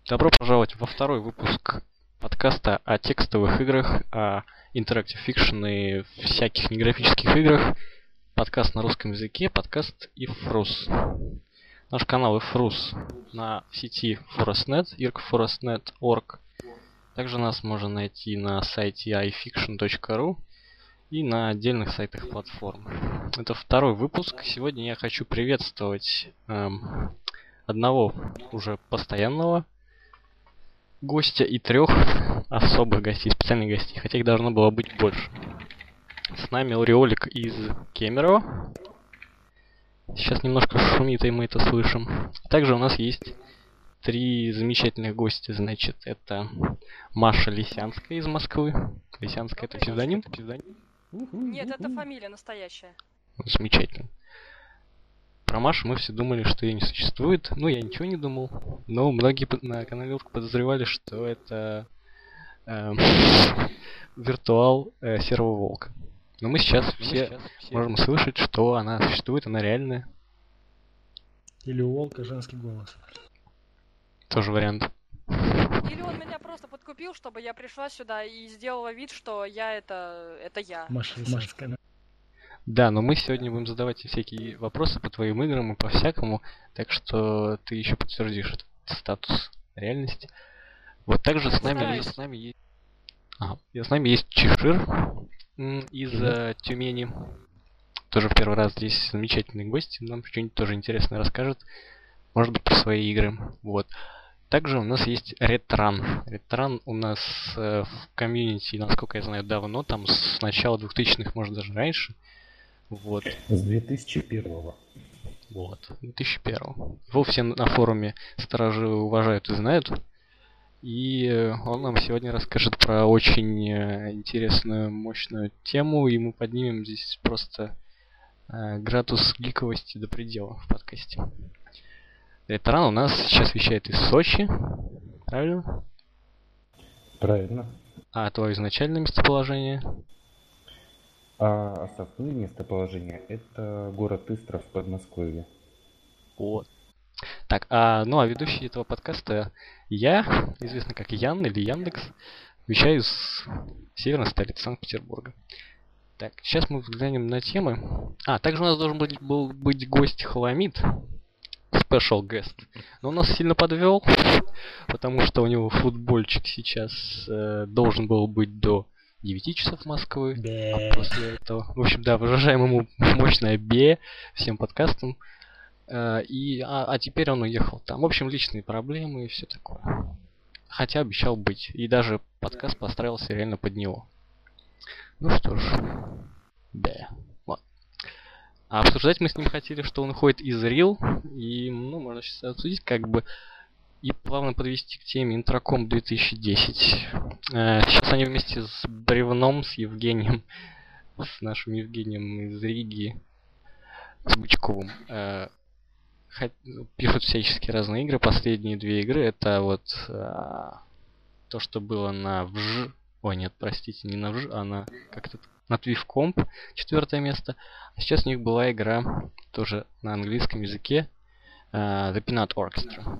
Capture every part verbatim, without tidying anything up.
Добро пожаловать во второй выпуск подкаста о текстовых играх, о Interactive Fiction и всяких неграфических играх. Подкаст на русском языке, подкаст ifrus. Наш канал ifrus на сети forest.net, irkforest точка нет точка орг. Также нас можно найти на сайте ifiction точка ру и на отдельных сайтах платформ. Это второй выпуск. Сегодня я хочу приветствовать эм, одного уже постоянного гостя и трех особых гостей, специальных гостей, хотя их должно было быть больше. С нами Ореолик из Кемерово. Сейчас немножко шумит, и мы это слышим. Также у нас есть три замечательных гостя. Значит, это Маша Лисянская из Москвы. Лисянская — это псевдоним? Нет, это фамилия настоящая. Замечательно. Про Машу мы все думали, что ее не существует. Ну, я ничего не думал. Но многие на канале Урк подозревали, что это э, виртуал э, Серого Волка. Но мы сейчас мы все сейчас можем все... слышать, что она существует, она реальная. Или у Волка женский голос. Тоже вариант. Или он меня просто подкупил, чтобы я пришла сюда и сделала вид, что я это... это я. Маша Лисянская. Да, но мы сегодня будем задавать тебе всякие вопросы по твоим играм и по всякому, так что ты еще подтвердишь этот статус реальности. Вот также с нами есть, с нами есть, ага, с нами есть Чешир из uh, Тюмени. Тоже в первый раз здесь замечательный гость, нам что-нибудь тоже интересное расскажет, может быть, про свои игры. Вот. Также у нас есть Ретран. Ретран у нас э, в комьюнити, насколько я знаю, давно, там с начала двухтысячных, может даже раньше. Вот. С две тысячи первого. Вот, две тысячи первого. Его все на форуме старожилы уважают и знают. И он нам сегодня расскажет про очень интересную, мощную тему. И мы поднимем здесь просто э, градус гиковости до предела в подкасте. Ретран у нас сейчас вещает из Сочи. Правильно? Правильно. А твое изначальное местоположение? А основное местоположение — это город Истра в Подмосковье. Вот. Так, а, ну а ведущий этого подкаста я, известный как Ян или Яндекс, вещаю из северной столицы Санкт-Петербурга. Так, сейчас мы взглянем на темы. А, также у нас должен быть, был быть гость Халамид, special guest. Но он нас сильно подвел, потому что у него футбольчик сейчас э, должен был быть до девяти часов Москвы, а после этого, в общем, да, выражаем ему мощное бе всем подкастам, э, и, а, а теперь он уехал там. В общем, личные проблемы и все такое. Хотя обещал быть, и даже подкаст построился реально под него. Ну что ж, бе. Вот. А обсуждать мы с ним хотели, что он уходит из Рил, и, ну, можно сейчас обсудить, как бы, и плавно подвести к теме Интраком две тысячи десять. Сейчас они вместе с Бревном, с Евгением, с нашим Евгением из Риги, с Бычковым, э, пишут всяческие разные игры. Последние две игры — это вот э, то, что было на ВЖ... Ой, нет, простите, не на ВЖ, а на как-то на Твивкомп, четвертое место. А сейчас у них была игра тоже на английском языке, э, The Peanut Orchestra.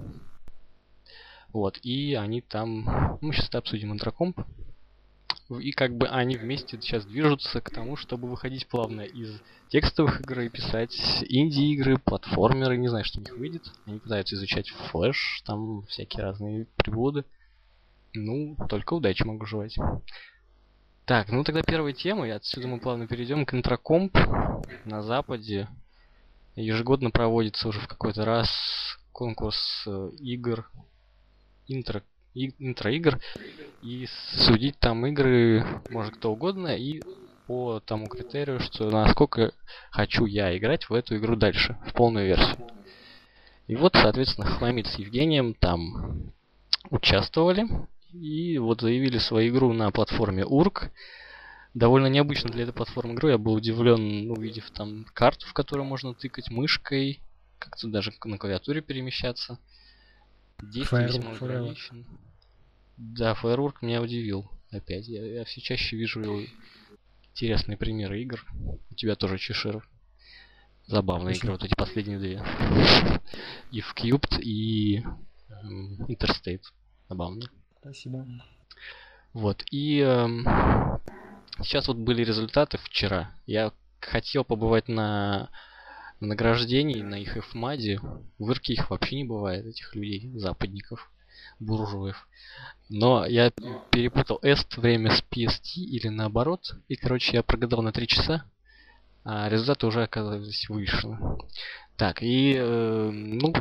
Вот, и они там... Мы сейчас это обсудим, Интракомп. И как бы они вместе сейчас движутся к тому, чтобы выходить плавно из текстовых игр и писать инди-игры, платформеры. Не знаю, что у них выйдет. Они пытаются изучать флэш, там всякие разные приблуды. Ну, только удачи могу желать. Так, ну тогда первая тема, и отсюда мы плавно перейдем к Интракомп. На Западе ежегодно проводится уже в какой-то раз конкурс э, игр, интро, и, интро-игр, и судить там игры может кто угодно, и по тому критерию, что насколько хочу я играть в эту игру дальше, в полную версию. И вот, соответственно, Халамид с Евгением там участвовали, и вот заявили свою игру на платформе Урк. Довольно необычно для этой платформы игры, я был удивлен, увидев там карту, в которую можно тыкать мышкой, как-то даже на клавиатуре перемещаться. Действие весьма ограничен. Да, Firework меня удивил. Опять. Я, я все чаще вижу интересные примеры игр. У тебя тоже Чешир. Забавные игры, вот эти последние две. И в Cubed, и м, Interstate. Забавно. Спасибо. Вот, и эм, сейчас вот были результаты вчера. Я хотел побывать на награждении, на их эфмаде. В Ирке их вообще не бывает, этих людей, западников, буржуев. Но я перепутал эст время с пи эс ти или наоборот. И, короче, я прогадал на три часа, а результаты уже оказались выше. Так, и, э, ну,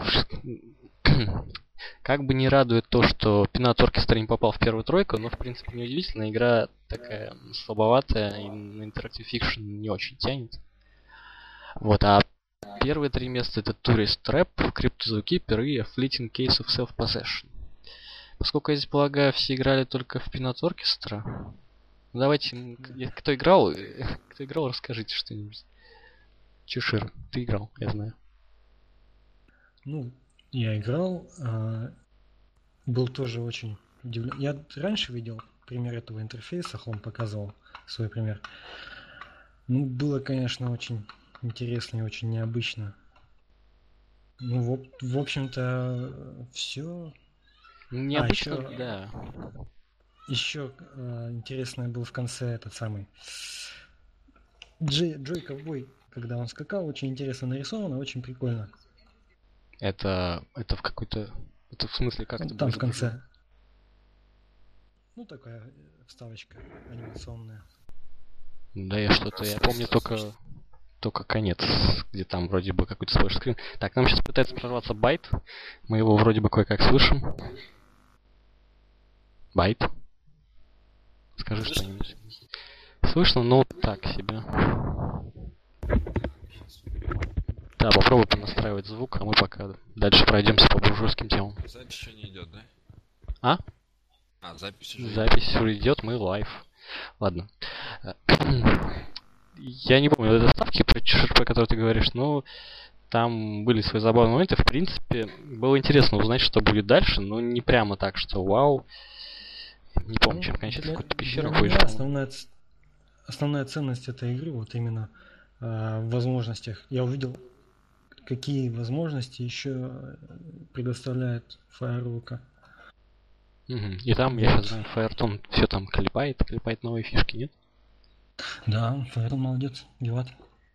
как бы не радует то, что Peanut Orchestra не попал в первую тройку, но, в принципе, неудивительно. Игра такая слабоватая, и на Interactive Fiction не очень тянет. Вот, а первые три места это Tourist Trap, Crypto Zookeeper и A Fleeting Case of Self-Possession. Поскольку я здесь полагаю, все играли только в Peanut Orchestra, ну, давайте, м, к- кто играл, э, кто играл, расскажите что-нибудь. Чешир, ты играл, я знаю. Ну, я играл, а, был тоже очень удивлен. Я раньше видел пример этого интерфейса, Хом показывал свой пример. Ну, было, конечно, очень интересно и очень необычно. Ну, в, об- в общем-то, все. Необычно, еще, да. еще интересное был в конце этот самый Джей, Джой Ковбой, когда он скакал, очень интересно нарисовано, очень прикольно. Это, это в какой-то... Это в смысле, как Вот ты там будешь в конце. Ну, такая э, вставочка анимационная. Да, я что-то, я помню только, только конец, где там вроде бы какой-то сплэш-скрин. Так, нам сейчас пытается прорваться Байт. Мы его вроде бы кое-как слышим. Байт. Скажи что-нибудь. Слышно, но так себе. Да, попробуй понастраивать звук, а мы пока дальше пройдемся по буржуйским темам. Запись еще не идет, да? А? А, запись уже Запись уже идет, мы лайв. Ладно. Я не помню доставки, про чешир, про который ты говоришь, но там были свои забавные моменты. В принципе, было интересно узнать, что будет дальше, но не прямо так, что вау. Не помню, чем кончается, Для- какую-то пещеру для ходишь. меня по-моему. основная, ц- основная ценность этой игры вот именно э, в возможностях. Я увидел, какие возможности еще предоставляет Firework. Мгм. И там, я сейчас Вот. знаю, Фаертон все там клепает, клепает новые фишки, нет? Да, Firework молодец, деват.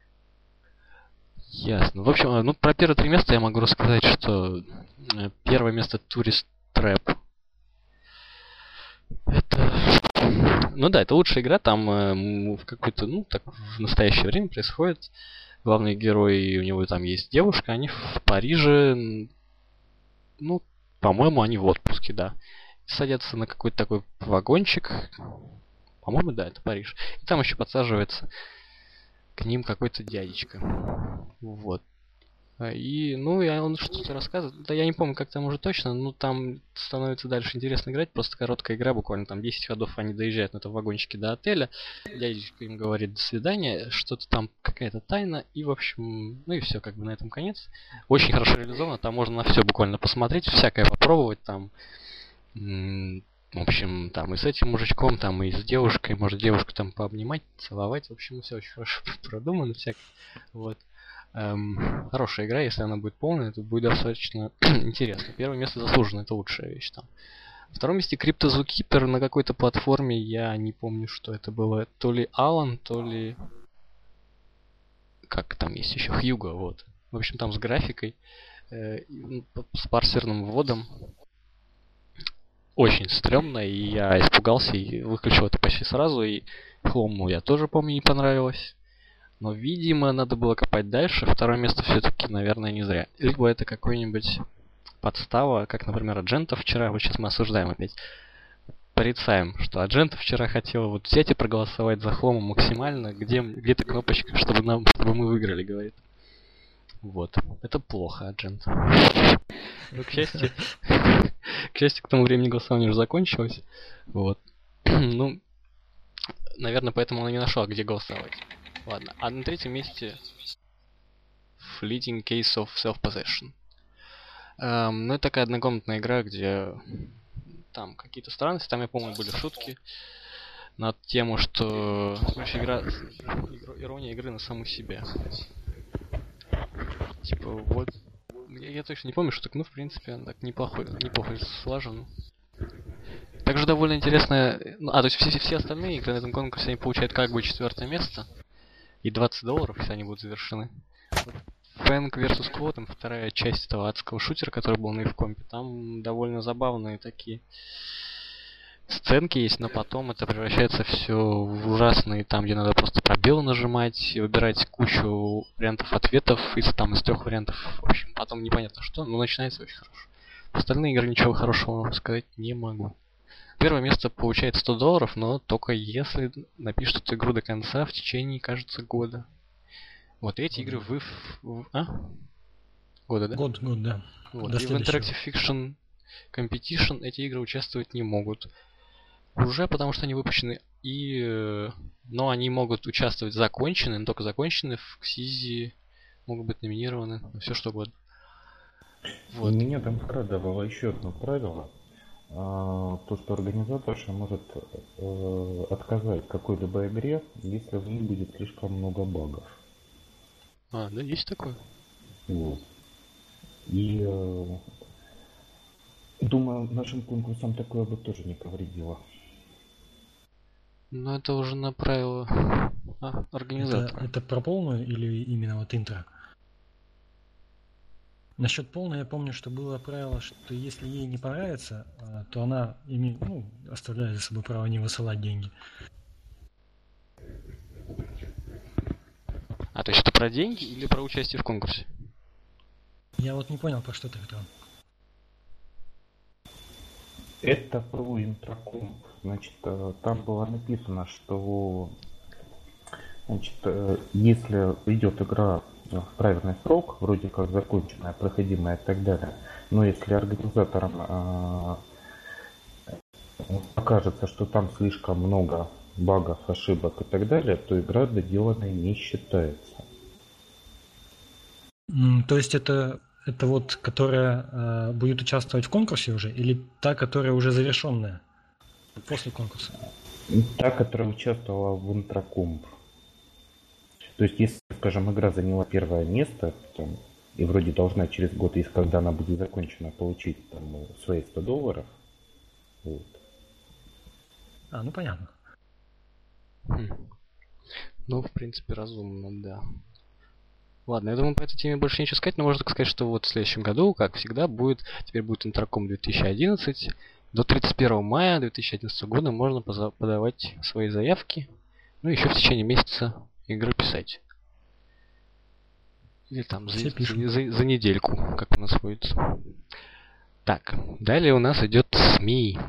Ясно. В общем, э, ну про первые три места я могу рассказать, что э, первое место Tourist Trap. Это... Ну да, это лучшая игра, там э, м, в какой-то, ну, так, в настоящее время происходит. Главный герой, у него там есть девушка, они в Париже, м, ну, по-моему, они в отпуске, да. Садятся на какой-то такой вагончик. По-моему, да, это Париж. И там еще подсаживается к ним какой-то дядечка. Вот. А, И, ну, и он что-то рассказывает. Да я не помню, как там уже точно, но там становится дальше интересно играть. Просто короткая игра, буквально там десять ходов они доезжают на этом вагончике до отеля. Дядечка им говорит до свидания, что-то там, какая-то тайна. И, в общем, ну и все, как бы на этом конец. Очень хорошо реализовано, там можно на все буквально посмотреть, всякое попробовать там. м, В общем, там и с этим мужичком, там и с девушкой, может девушку там пообнимать, целовать. В общем, все очень хорошо продумано, всяко. Вот. Эм, хорошая игра, если она будет полная, это будет достаточно интересно. Первое место заслуженно, это лучшая вещь там. В втором месте Crypto Zookeeper на какой-то платформе, я не помню, что это было. То ли Alan, то ли... Как там есть еще? Hugo, вот. В общем, там с графикой, э, и, ну, п- с парсерным вводом. Очень стрёмно, и я испугался и выключил это почти сразу. И Хлому я тоже помню не понравилось. Но, видимо, надо было копать дальше. Второе место все-таки, наверное, не зря. Либо это какой-нибудь подстава, как, например, Аджента вчера. Вот сейчас мы осуждаем опять. Порицаем, что Аджента вчера хотела вот взять и проголосовать за Хлома максимально. Где, где-то кнопочка, чтобы, нам, чтобы мы выиграли, говорит. Вот. Это плохо, Аджента. Ну, к счастью, к счастью, к тому времени голосование уже закончилось. Вот. Ну, наверное, поэтому она не нашла, где голосовать. Ладно. А на третьем месте Fleeting Case of Self-Possession. Эм, ну, это такая однокомнатная игра, где там какие-то странности. Там, я помню, были шутки на тему, что... Короче, игра... игр- Ирония игры на саму себя. Типа, вот... Я, я точно не помню шуток, ну, в принципе, он так неплохой, неплохо слажен. Также довольно интересно... Ну, а, то есть все, все остальные игры на этом конкурсе, они получают как бы четвертое место. И двадцать долларов, если они будут завершены. Фэнк versus. Quo, вторая часть этого адского шутера, который был на Ивкомпе, там довольно забавные такие сценки есть, но потом это превращается все в ужасные, там, где надо просто пробел нажимать и выбирать кучу вариантов ответов из там из трех вариантов. В общем, потом непонятно что, но начинается очень хорошо. Остальные игры ничего хорошего вам сказать не могу. Первое место получает сто долларов, но только если напишут эту игру до конца в течение, кажется, года. Вот эти игры вы... в- А? Года, да? Год, год, да. Вот. До И в следующего. Interactive Fiction Competition эти игры участвовать не могут. Уже потому что они выпущены. И... э, Но они могут участвовать закончены, но только закончены. В Ксизи могут быть номинированы. Все что угодно. Вот. Меня там скрадывало еще одно правило. А, то, что организаторша может э, отказать какой-либо игре, если в ней будет слишком много багов. А, да, есть такое? Вот. И э, думаю, нашим конкурсам такое бы тоже не повредило. Ну это уже на правило а, Это, организатора. это про полную или именно вот интро? Насчет полной я помню, что было правило, что если ей не понравится, а, то она име- ну, оставляет за собой право не высылать деньги. А, то есть это про деньги или про участие в конкурсе? Я вот не понял, про что ты хотел. Это про интраком. Значит, э, там было написано, что значит, э, если идет игра в правильный срок, вроде как законченная, проходимая и так далее, но если организаторам э, окажется, что там слишком много багов, ошибок и так далее, то игра доделанной не считается. М, То есть это, это вот, которая а, будет участвовать в конкурсе уже, или та, которая уже завершенная после конкурса? Та, которая участвовала в интракомп. То есть, если, скажем, игра заняла первое место, там, и вроде должна через год, если когда она будет закончена, получить там, ну, свои сто долларов, вот. А, ну понятно. Хм. Ну, в принципе, разумно, да. Ладно, я думаю, по этой теме больше нечего сказать, но можно только сказать, что вот в следующем году, как всегда, будет, теперь будет Интерком две тысячи одиннадцать. До тридцать первого мая две тысячи одиннадцатого года можно поза- подавать свои заявки. Ну, еще в течение месяца игры писать. Или там за, Все пишут. за- за недельку, как у нас будет. Так, далее у нас идет СМИ.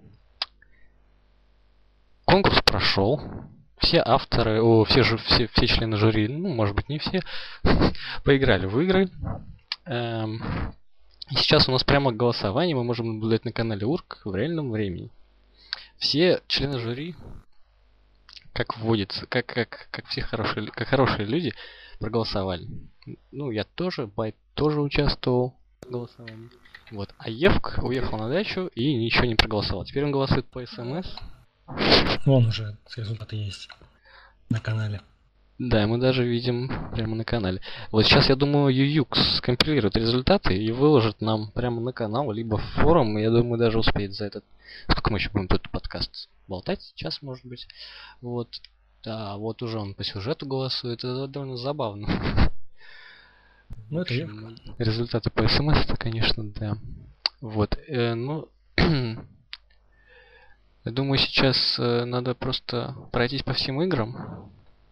Конкурс прошел. Все авторы, о, все, жу- все, все члены жюри, ну, может быть, не все, поиграли в игры. Эм, и сейчас у нас прямо голосование, мы можем наблюдать на канале УРК в реальном времени. Все члены жюри, как вводится, как, как, как все хорошие, как хорошие люди, проголосовали. Ну, я тоже, Байт тоже участвовал в голосовании. Вот. А Евк уехал на дачу и ничего не проголосовал. Теперь он голосует по СМС. Вон уже результаты есть на канале. Да, мы даже видим прямо на канале. Вот сейчас, я думаю, Ююкс скомпилирует результаты и выложит нам прямо на канал, либо в форум. И я думаю, даже успеет за этот... Сколько мы еще будем тут подкаст болтать? Час, может быть. Вот. Да, вот уже он по сюжету голосует. Это довольно забавно. Ну, В это я. общем, результаты по СМС, это, конечно, да. Вот. э, ну... Я думаю, сейчас э, надо просто пройтись по всем играм.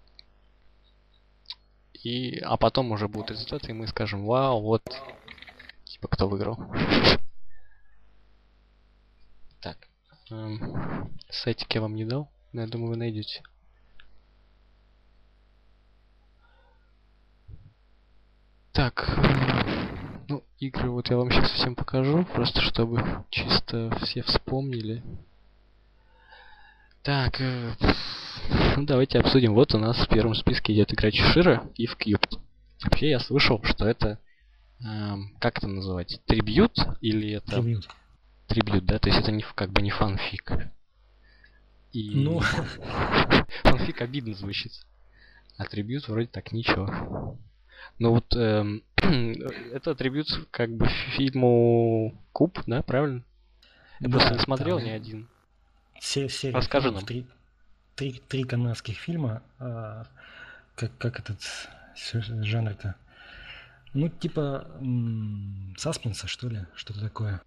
И, а потом уже будут результаты, и мы скажем, вау, вот, типа, кто выиграл. Так, эм, сайтик я вам не дал, но я думаю, вы найдете. Так, э, ну, игры вот я вам сейчас всем покажу, просто чтобы чисто все вспомнили. Так, э, ну, давайте обсудим. Вот у нас в первом списке идет игра Чешира и в Cubed. Вообще я слышал, что это эм, как это называть? Трибьют или это Трибьют. трибьют, да? То есть это не ф- как бы не фанфик. И Ну, фанфик обидно звучит. А трибьют вроде так ничего. Ну вот эм, это атрибут как бы фильму Куб, да, правильно? Я просто не смотрел ни один. Се- серия Расскажи фильмов, нам. Три, три, три канадских фильма. а, как, как этот с- жанр-то? Ну, типа м, саспенса, что ли? Что-то такое.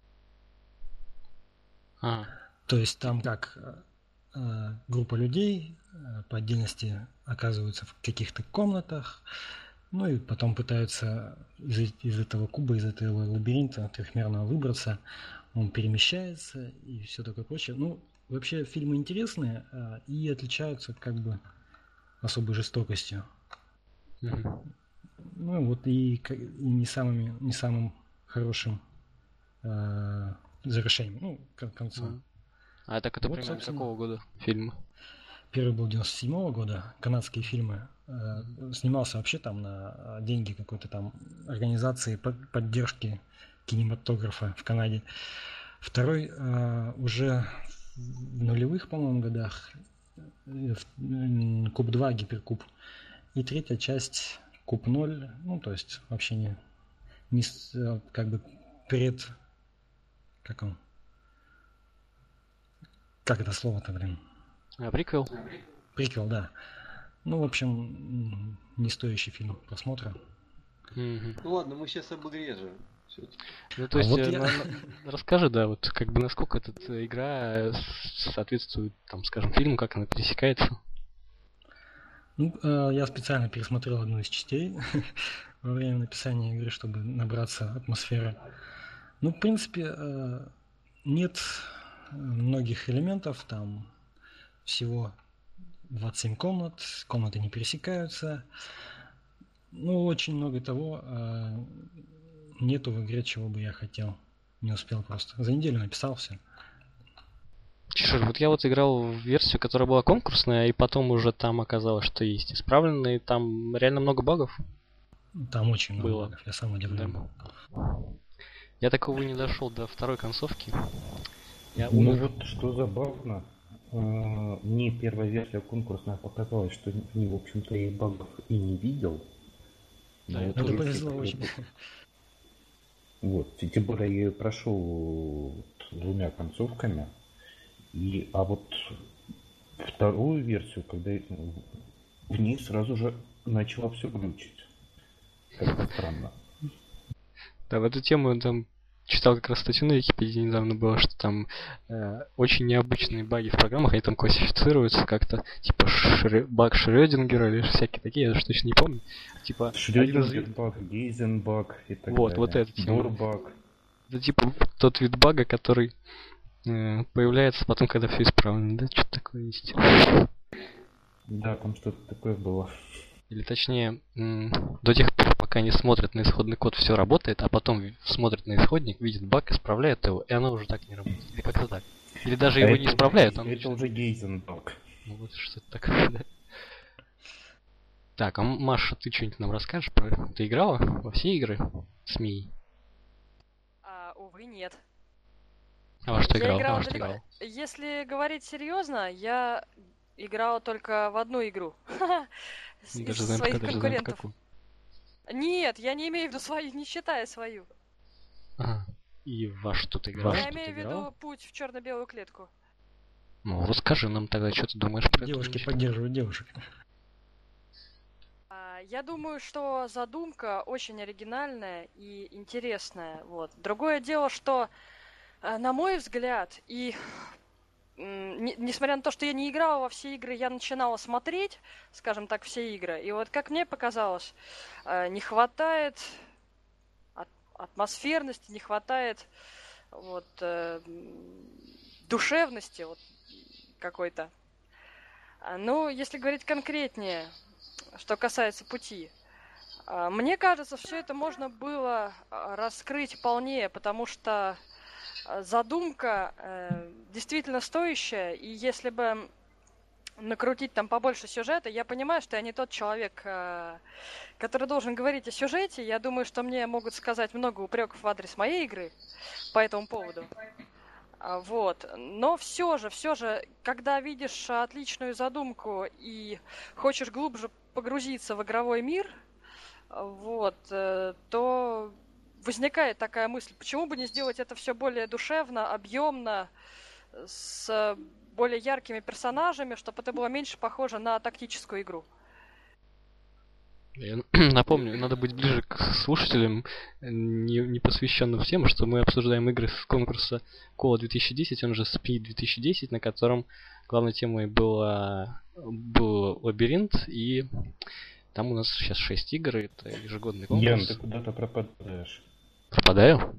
А, То есть там как э, группа людей э, по отдельности оказываются в каких-то комнатах, ну и потом пытаются из, из этого куба, из этого лабиринта трехмерного выбраться. Он перемещается и все такое прочее. Ну, вообще фильмы интересные э, и отличаются как бы особой жестокостью. мгм. Ну вот и, к- и не, самыми, не самым хорошим э, завершением, ну, кон- концом. Мгм. А это, это Вот, примерно собственно. какого года фильм? Первый был девяносто седьмого года, канадские фильмы. Э, Снимался вообще там на э, деньги какой-то там организации по- поддержки кинематографа в Канаде. Второй э, уже в нулевых, по-моему, годах. э, в- м, Куб два, Гиперкуб. И третья часть Куб ноль. Ну, то есть вообще не, не с- э, как бы пред... Как он? Как это слово-то, блин? А, приквел? Приквел, да. Ну, в общем, м, не стоящий фильм просмотра. Мгм. Ну ладно, мы сейчас об игре же. Всё-таки. Ну, то А есть, вот э, я- на- на- расскажи, да, вот как бы насколько эта э, игра э, с- соответствует, там, скажем, фильму, как она пересекается. Ну, э, я специально пересмотрел одну из частей во время написания игры, чтобы набраться атмосферы. Ну, в принципе, э, нет э, многих элементов, там всего двадцать семь комнат, комнаты не пересекаются. Ну, очень много того э, нету в игре, чего бы я хотел. Не успел просто. За неделю написал все. Чешир, вот я вот играл в версию, которая была конкурсная, и потом уже там оказалось, что есть исправленные, там реально много багов. Там очень много Было. багов, я сам удивлен был. Я такого и не дошел до второй концовки. Я Ну умер. вот что забавно, э, мне первая версия конкурсная показалась, что в ней, в общем-то, и багов и не видел. Да, Но это вот повезло если- очень. Вот, и тем более я её прошел вот двумя концовками. И, а вот вторую версию, когда я в ней сразу же начало все глючить. Как-то странно. Да, в эту тему я там читал как раз статью на Википедии недавно было, что там э, очень необычные баги в программах, они там классифицируются как-то, типа Шрё- баг Шрёдингера или всякие такие, я уж точно не помню. Типа, один из Шрёдингер ви- баг, Гейзен баг и так Вот, далее. вот эта тема. Бор баг. это типа тот вид бага, который э, появляется потом, когда все исправлено, да, что-то такое есть. Да, там что-то такое было. Или точнее, м, до тех пор, пока не смотрят на исходный код, все работает, а потом ви- смотрят на исходник, видят баг, исправляют его, и оно уже так не работает. Или как-то так. Или даже А его это не уже- исправляют, он Это начинает- уже Гейзен баг. Ну вот что-то такое, да. Так, а М- Маша, ты что-нибудь нам расскажешь про... Ты играла во все игры с Мией? А, увы, нет. А во что Я играл? А играла во что далеко- играл? Если говорить серьезно, я играла только в одну игру. С- Мы Из даже знаем, своих даже знаем, конкурентов. какую. Нет, я не имею в виду свою, не считая свою. Ага. И во что ты играл? Я Что имею ты в виду играл? путь в черно-белую клетку. Ну, расскажи нам тогда, что ты думаешь про Девушки это. поддерживают девушек. А, Я думаю, что задумка очень оригинальная и интересная. Вот. Другое дело, что, э, на мой взгляд, и м, не- несмотря на то, что я не играла во все игры, я начинала смотреть, скажем так, все игры. И вот как мне показалось, э, не хватает от- атмосферности, не хватает вот, э, м, душевности вот, какой-то. А, Ну, если говорить конкретнее, что касается пути, а, мне кажется, все это можно было а, раскрыть полнее, потому что а, задумка э, действительно стоящая, и если бы накрутить там побольше сюжета, я понимаю, что я не тот человек, э, который должен говорить о сюжете. Я думаю, что мне могут сказать много упреков в адрес моей игры по этому поводу. А, Вот. Но все же, все же, когда видишь отличную задумку и хочешь глубже погрузиться в игровой мир, вот, э, то возникает такая мысль, почему бы не сделать это все более душевно, объемно, с более яркими персонажами, чтобы это было меньше похоже на тактическую игру. Я напомню, надо быть ближе к слушателям, не, не посвященным всем, что мы обсуждаем игры с конкурса Кола две тысячи десять, он же Speed две тысячи десять, на котором главной темой была, был лабиринт, и там у нас сейчас шесть игр, и это ежегодный конкурс. Ян, ты куда-то пропадаешь. Пропадаю?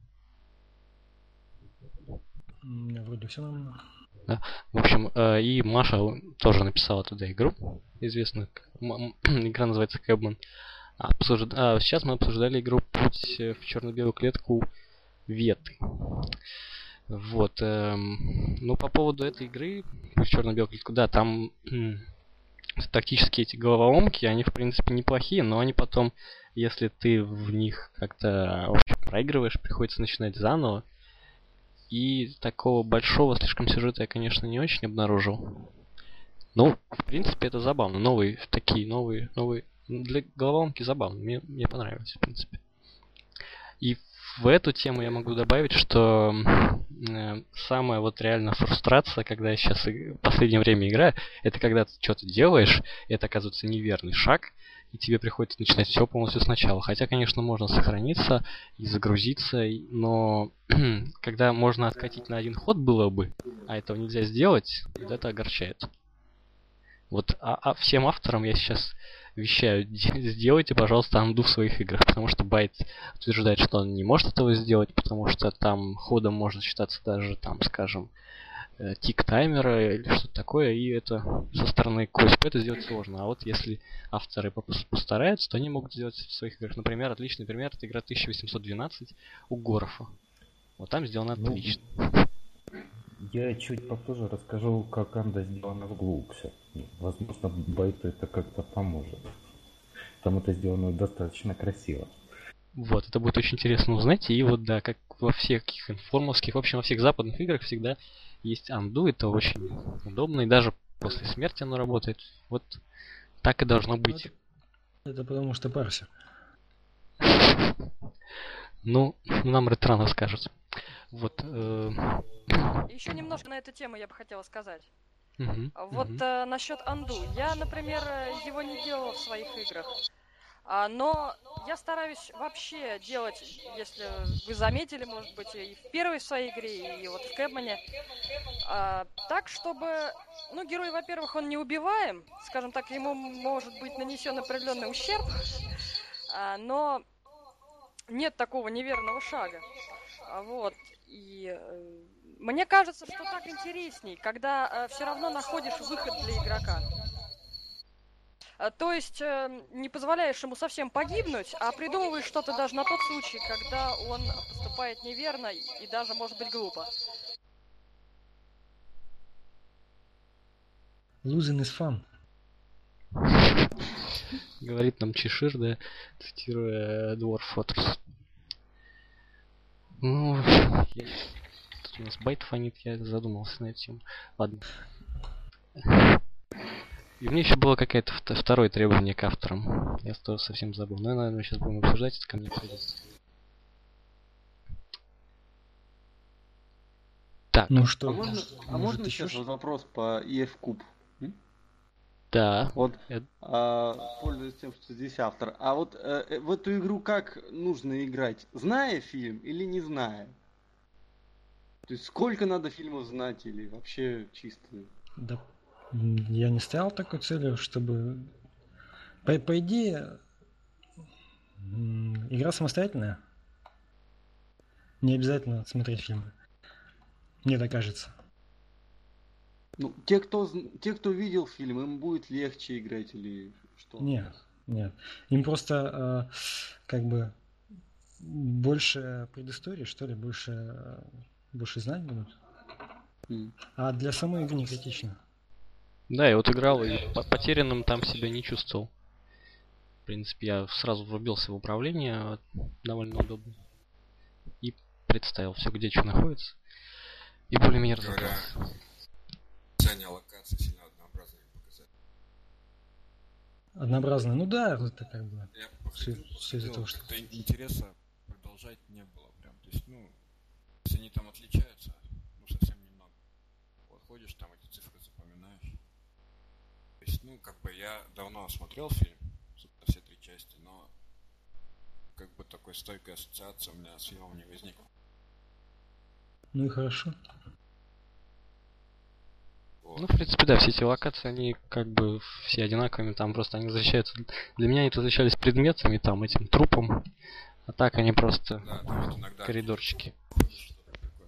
У меня вроде все нормально. Да. В общем, э, и Маша тоже написала туда игру, известную, как- м- м- игра называется Кэбман. Обсужд- а, сейчас мы обсуждали игру «Путь в черно-белую клетку Веты». Вот. эм, ну, по поводу этой игры, «Путь в черно-белую клетку», да, там м, тактические эти головоломки, они, в принципе, неплохие, но они потом, если ты в них как-то, в общем, проигрываешь, приходится начинать заново. И такого большого слишком сюжета я, конечно, не очень обнаружил. Ну, в принципе, это забавно. Новые, такие новые, новые. Для головоломки забавно. Мне, мне понравилось, в принципе. И в эту тему я могу добавить, что э, самая вот реально фрустрация, когда я сейчас в последнее время играю, это когда ты что-то делаешь, и это оказывается неверный шаг, и тебе приходится начинать все полностью сначала. Хотя, конечно, можно сохраниться и загрузиться, и- но когда можно откатить на один ход было бы, а этого нельзя сделать, вот это огорчает. Вот а, а всем авторам я сейчас вещаю, де- сделайте, пожалуйста, анду в своих играх, потому что Байт утверждает, что он не может этого сделать, потому что там ходом может считаться даже, там, скажем, э, тик таймера или что-то такое, и это со стороны Косьпа это сделать сложно. А вот если авторы попос- постараются, то они могут сделать в своих играх. Например, отличный пример — это игра тысяча восемьсот двенадцать у Горофа. Вот там сделано Ну, отлично. Я чуть попозже расскажу, как Анда сделана в Глуксе. Возможно, Байту это как-то поможет. Там это сделано достаточно красиво. Вот, это будет очень интересно узнать. И вот, да, как во всех информовских, в общем, во всех западных играх всегда есть анду. Это очень удобно, и даже после смерти оно работает. Вот так и должно быть. Это потому что парсер. Ну, нам Ретранов скажет. Вот. э, Еще немножко на эту тему я бы хотела сказать. мгм, Вот мгм. э, насчет анду. Я, например, э, его не делала в своих играх. А, но я стараюсь вообще делать, если вы заметили, может быть, и в первой своей игре, и вот в Кэбмане, а, так, чтобы, ну, герой, во-первых, он не убиваем, скажем так, ему может быть нанесен определенный ущерб, а, но нет такого неверного шага. А, вот, и э, мне кажется, что так интересней, когда все равно находишь выход для игрока. А, То есть э, не позволяешь ему совсем погибнуть, а придумываешь что-то даже на тот случай, когда он поступает неверно и даже, может быть, глупо. Losing is fun. Говорит нам Чешир, да, цитируя Dwarf Fortress. Ну, я- тут у нас байт фонит, я задумался на эту тему. Ладно. И у меня еще было какое-то вт- второе требование к авторам. Я тоже совсем забыл. Ну, наверное, сейчас будем обсуждать, это ко мне придет. Так, Ну А что, можно, а может, можно еще сейчас ш- вот вопрос по и эф Куб? да. Вот, Это- а, пользуясь тем, что здесь автор. А вот э, э, в эту игру как нужно играть? Зная фильм или не зная? То есть сколько надо фильмов знать или вообще чисто? Да, м, я не ставил такой целью, чтобы... По, по идее, м, игра самостоятельная. Не обязательно смотреть фильмы. Мне так кажется. Ну, те, кто, зн- те, кто видел фильм, им будет легче играть или что? Нет, нет. Им просто э, как бы больше предыстории, что ли, больше, э, больше знать будут. М. А для самой игры не критично. Да, я вот играл и по- потерянным там себя не чувствовал. В принципе, я сразу врубился в управление, довольно удобно. И представил все, где что находится. И более-менее Говоря, разобрался. описание локации сильно однообразно не показать. однообразная. Ну да, это как бы Я все, походил, все из-за походил, того, что... как-то интереса продолжать не было прям. То есть, ну, если они там отличаются, ну, совсем немного. Вот ходишь, там эти цифры запоминаешь. То есть, ну, как бы я давно смотрел фильм, собственно, все три части, но как бы такой стойкой ассоциации у меня с фильмом не возникло. Ну и хорошо. Вот. Ну, в принципе, да, все эти локации, они как бы все одинаковыми, там просто они различаются. Для меня они различались предметами, там, этим трупом. А так они просто Да, там вот иногда коридорчики. ходишь, что-то такое.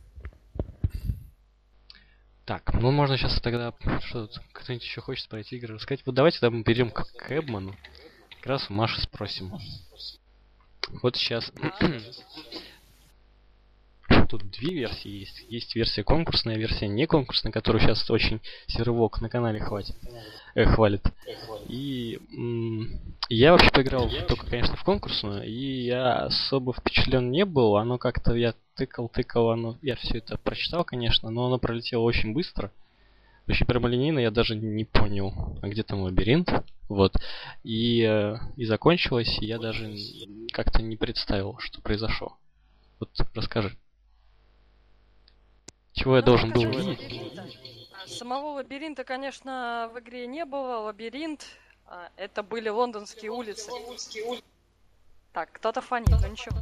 Так, ну можно сейчас тогда, что тут, кто-нибудь еще хочет про эти игры рассказать? Вот давайте тогда мы перейдем к Кэбману. Как раз у Маши спросим. Вот сейчас... Тут две версии есть. Есть версия конкурсная, версия не конкурсная, которую сейчас очень сервок на канале хватит, э, хвалит. И м- я вообще поиграл только, конечно, в конкурсную, и я особо впечатлен не был. Оно как-то, я тыкал, тыкал, оно, я все это прочитал, конечно, но оно пролетело очень быстро. Очень прямолинейно, я даже не понял, а где там лабиринт. Вот. И, э, и закончилось, и я даже н- как-то не представил, что произошло. Вот расскажи. Чего я Ну, должен что был касается увидеть? лабиринта. а, Самого лабиринта, конечно, в игре не было. Лабиринт а, это были лондонские улицы. Так, кто-то фонит, но ничего.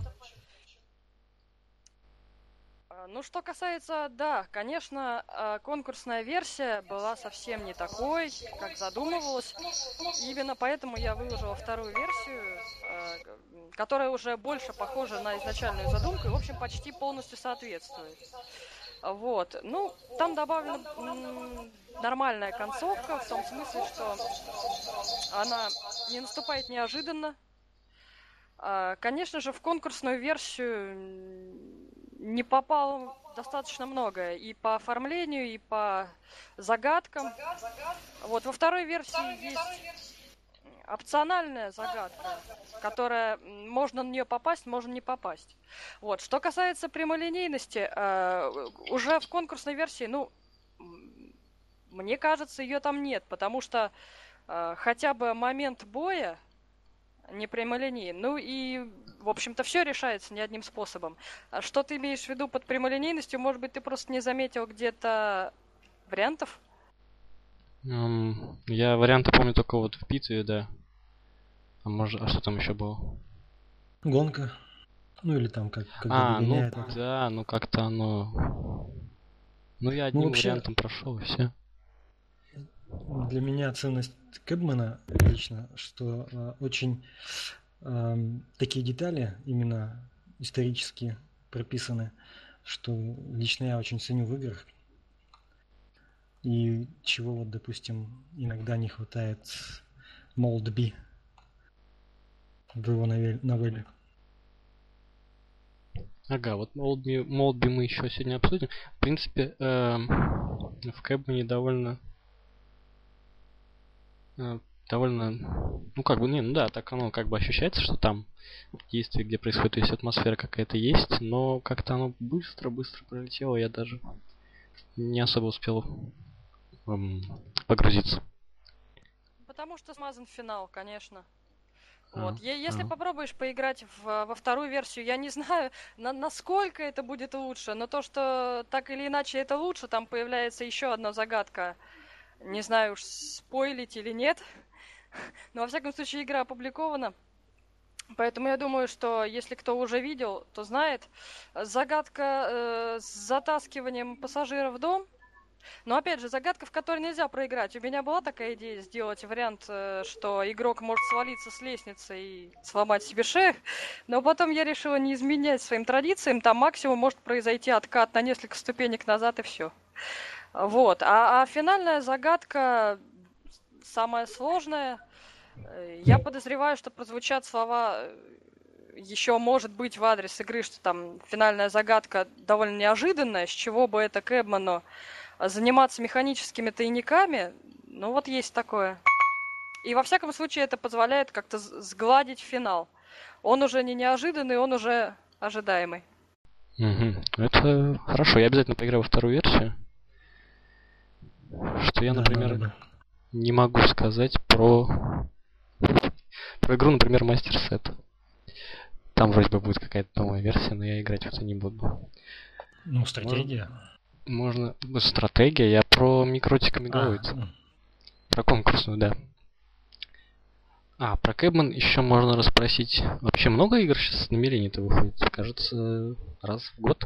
А, Ну, что касается, да, конечно, а, конкурсная версия была совсем не такой, как задумывалось. Именно поэтому я выложила вторую версию, а, г- которая уже больше похожа на изначальную задумку и, в общем, почти полностью соответствует. А, Вот. Ну, там добавлена м, нормальная концовка, в том смысле, что она не наступает неожиданно. А, Конечно же, в конкурсную версию м, не попало достаточно многое и по оформлению, и по загадкам. Вот во второй версии есть опциональная загадка, которая м, можно на нее попасть, можно не попасть. Вот. Что касается прямолинейности, э, уже в конкурсной версии, ну, м, мне кажется, ее там нет, потому что э, хотя бы момент боя не прямолинейный. Ну и, в общем-то, все решается не одним способом. А что ты имеешь в виду под прямолинейностью? Может быть, ты просто не заметил где-то вариантов? Эм, я варианты помню только вот в битве, да. А может, а что там еще было? Гонка. Ну или там, как, когда А, ну догоняет. да, ну как-то оно. Ну я Ну одним вообще, вариантом прошел и все. для меня ценность Кэбмана лично, что э, очень эм, такие детали именно исторически прописаны, что лично я очень ценю в играх. И чего вот, допустим, иногда не хватает Молдби в его новель- новелле. Ага, вот Молдби, Молдби мы еще сегодня обсудим. В принципе, эм, в Кэбмане довольно э, довольно, ну как бы, не, ну да, так оно как бы ощущается, что там действие, где происходит, есть атмосфера какая-то есть, но как-то оно быстро-быстро пролетело, я даже не особо успел эм, погрузиться. Потому что смазан финал, конечно. А, Вот. Е- Если а. попробуешь поиграть в- во вторую версию, я не знаю, на- насколько это будет лучше, но то, что так или иначе это лучше, там появляется еще одна загадка. Не знаю уж, спойлить или нет. Но во всяком случае игра опубликована. Поэтому я думаю, что если кто уже видел, то знает. Загадка э, с затаскиванием пассажира в дом. Но опять же, загадка, в которой нельзя проиграть. У меня была такая идея сделать вариант, э, что игрок может свалиться с лестницы и сломать себе шею. Но потом я решила не изменять своим традициям. Там максимум может произойти откат на несколько ступенек назад и все. Вот. А, а финальная загадка самая сложная. Э, Я подозреваю, что прозвучат слова еще может быть в адрес игры, что там финальная загадка довольно неожиданная, с чего бы это Кэбману заниматься механическими тайниками. Ну вот есть такое. И во всяком случае это позволяет как-то с- сгладить финал. Он уже не неожиданный, он уже ожидаемый. Мгм. Это хорошо, я обязательно поиграю во вторую версию. Что я, Да, например, надо бы. не могу сказать про про игру, например, Мастер Сет. Там вроде бы будет какая-то новая версия, но я играть в это не буду. Ну, стратегия. Можно... ну, стратегия, я про Микротика А, Мегалоид. м, Про конкурсную, да. А, про Кэбман еще можно расспросить. Вообще много игр сейчас на Милене-то выходит? Кажется, раз в год.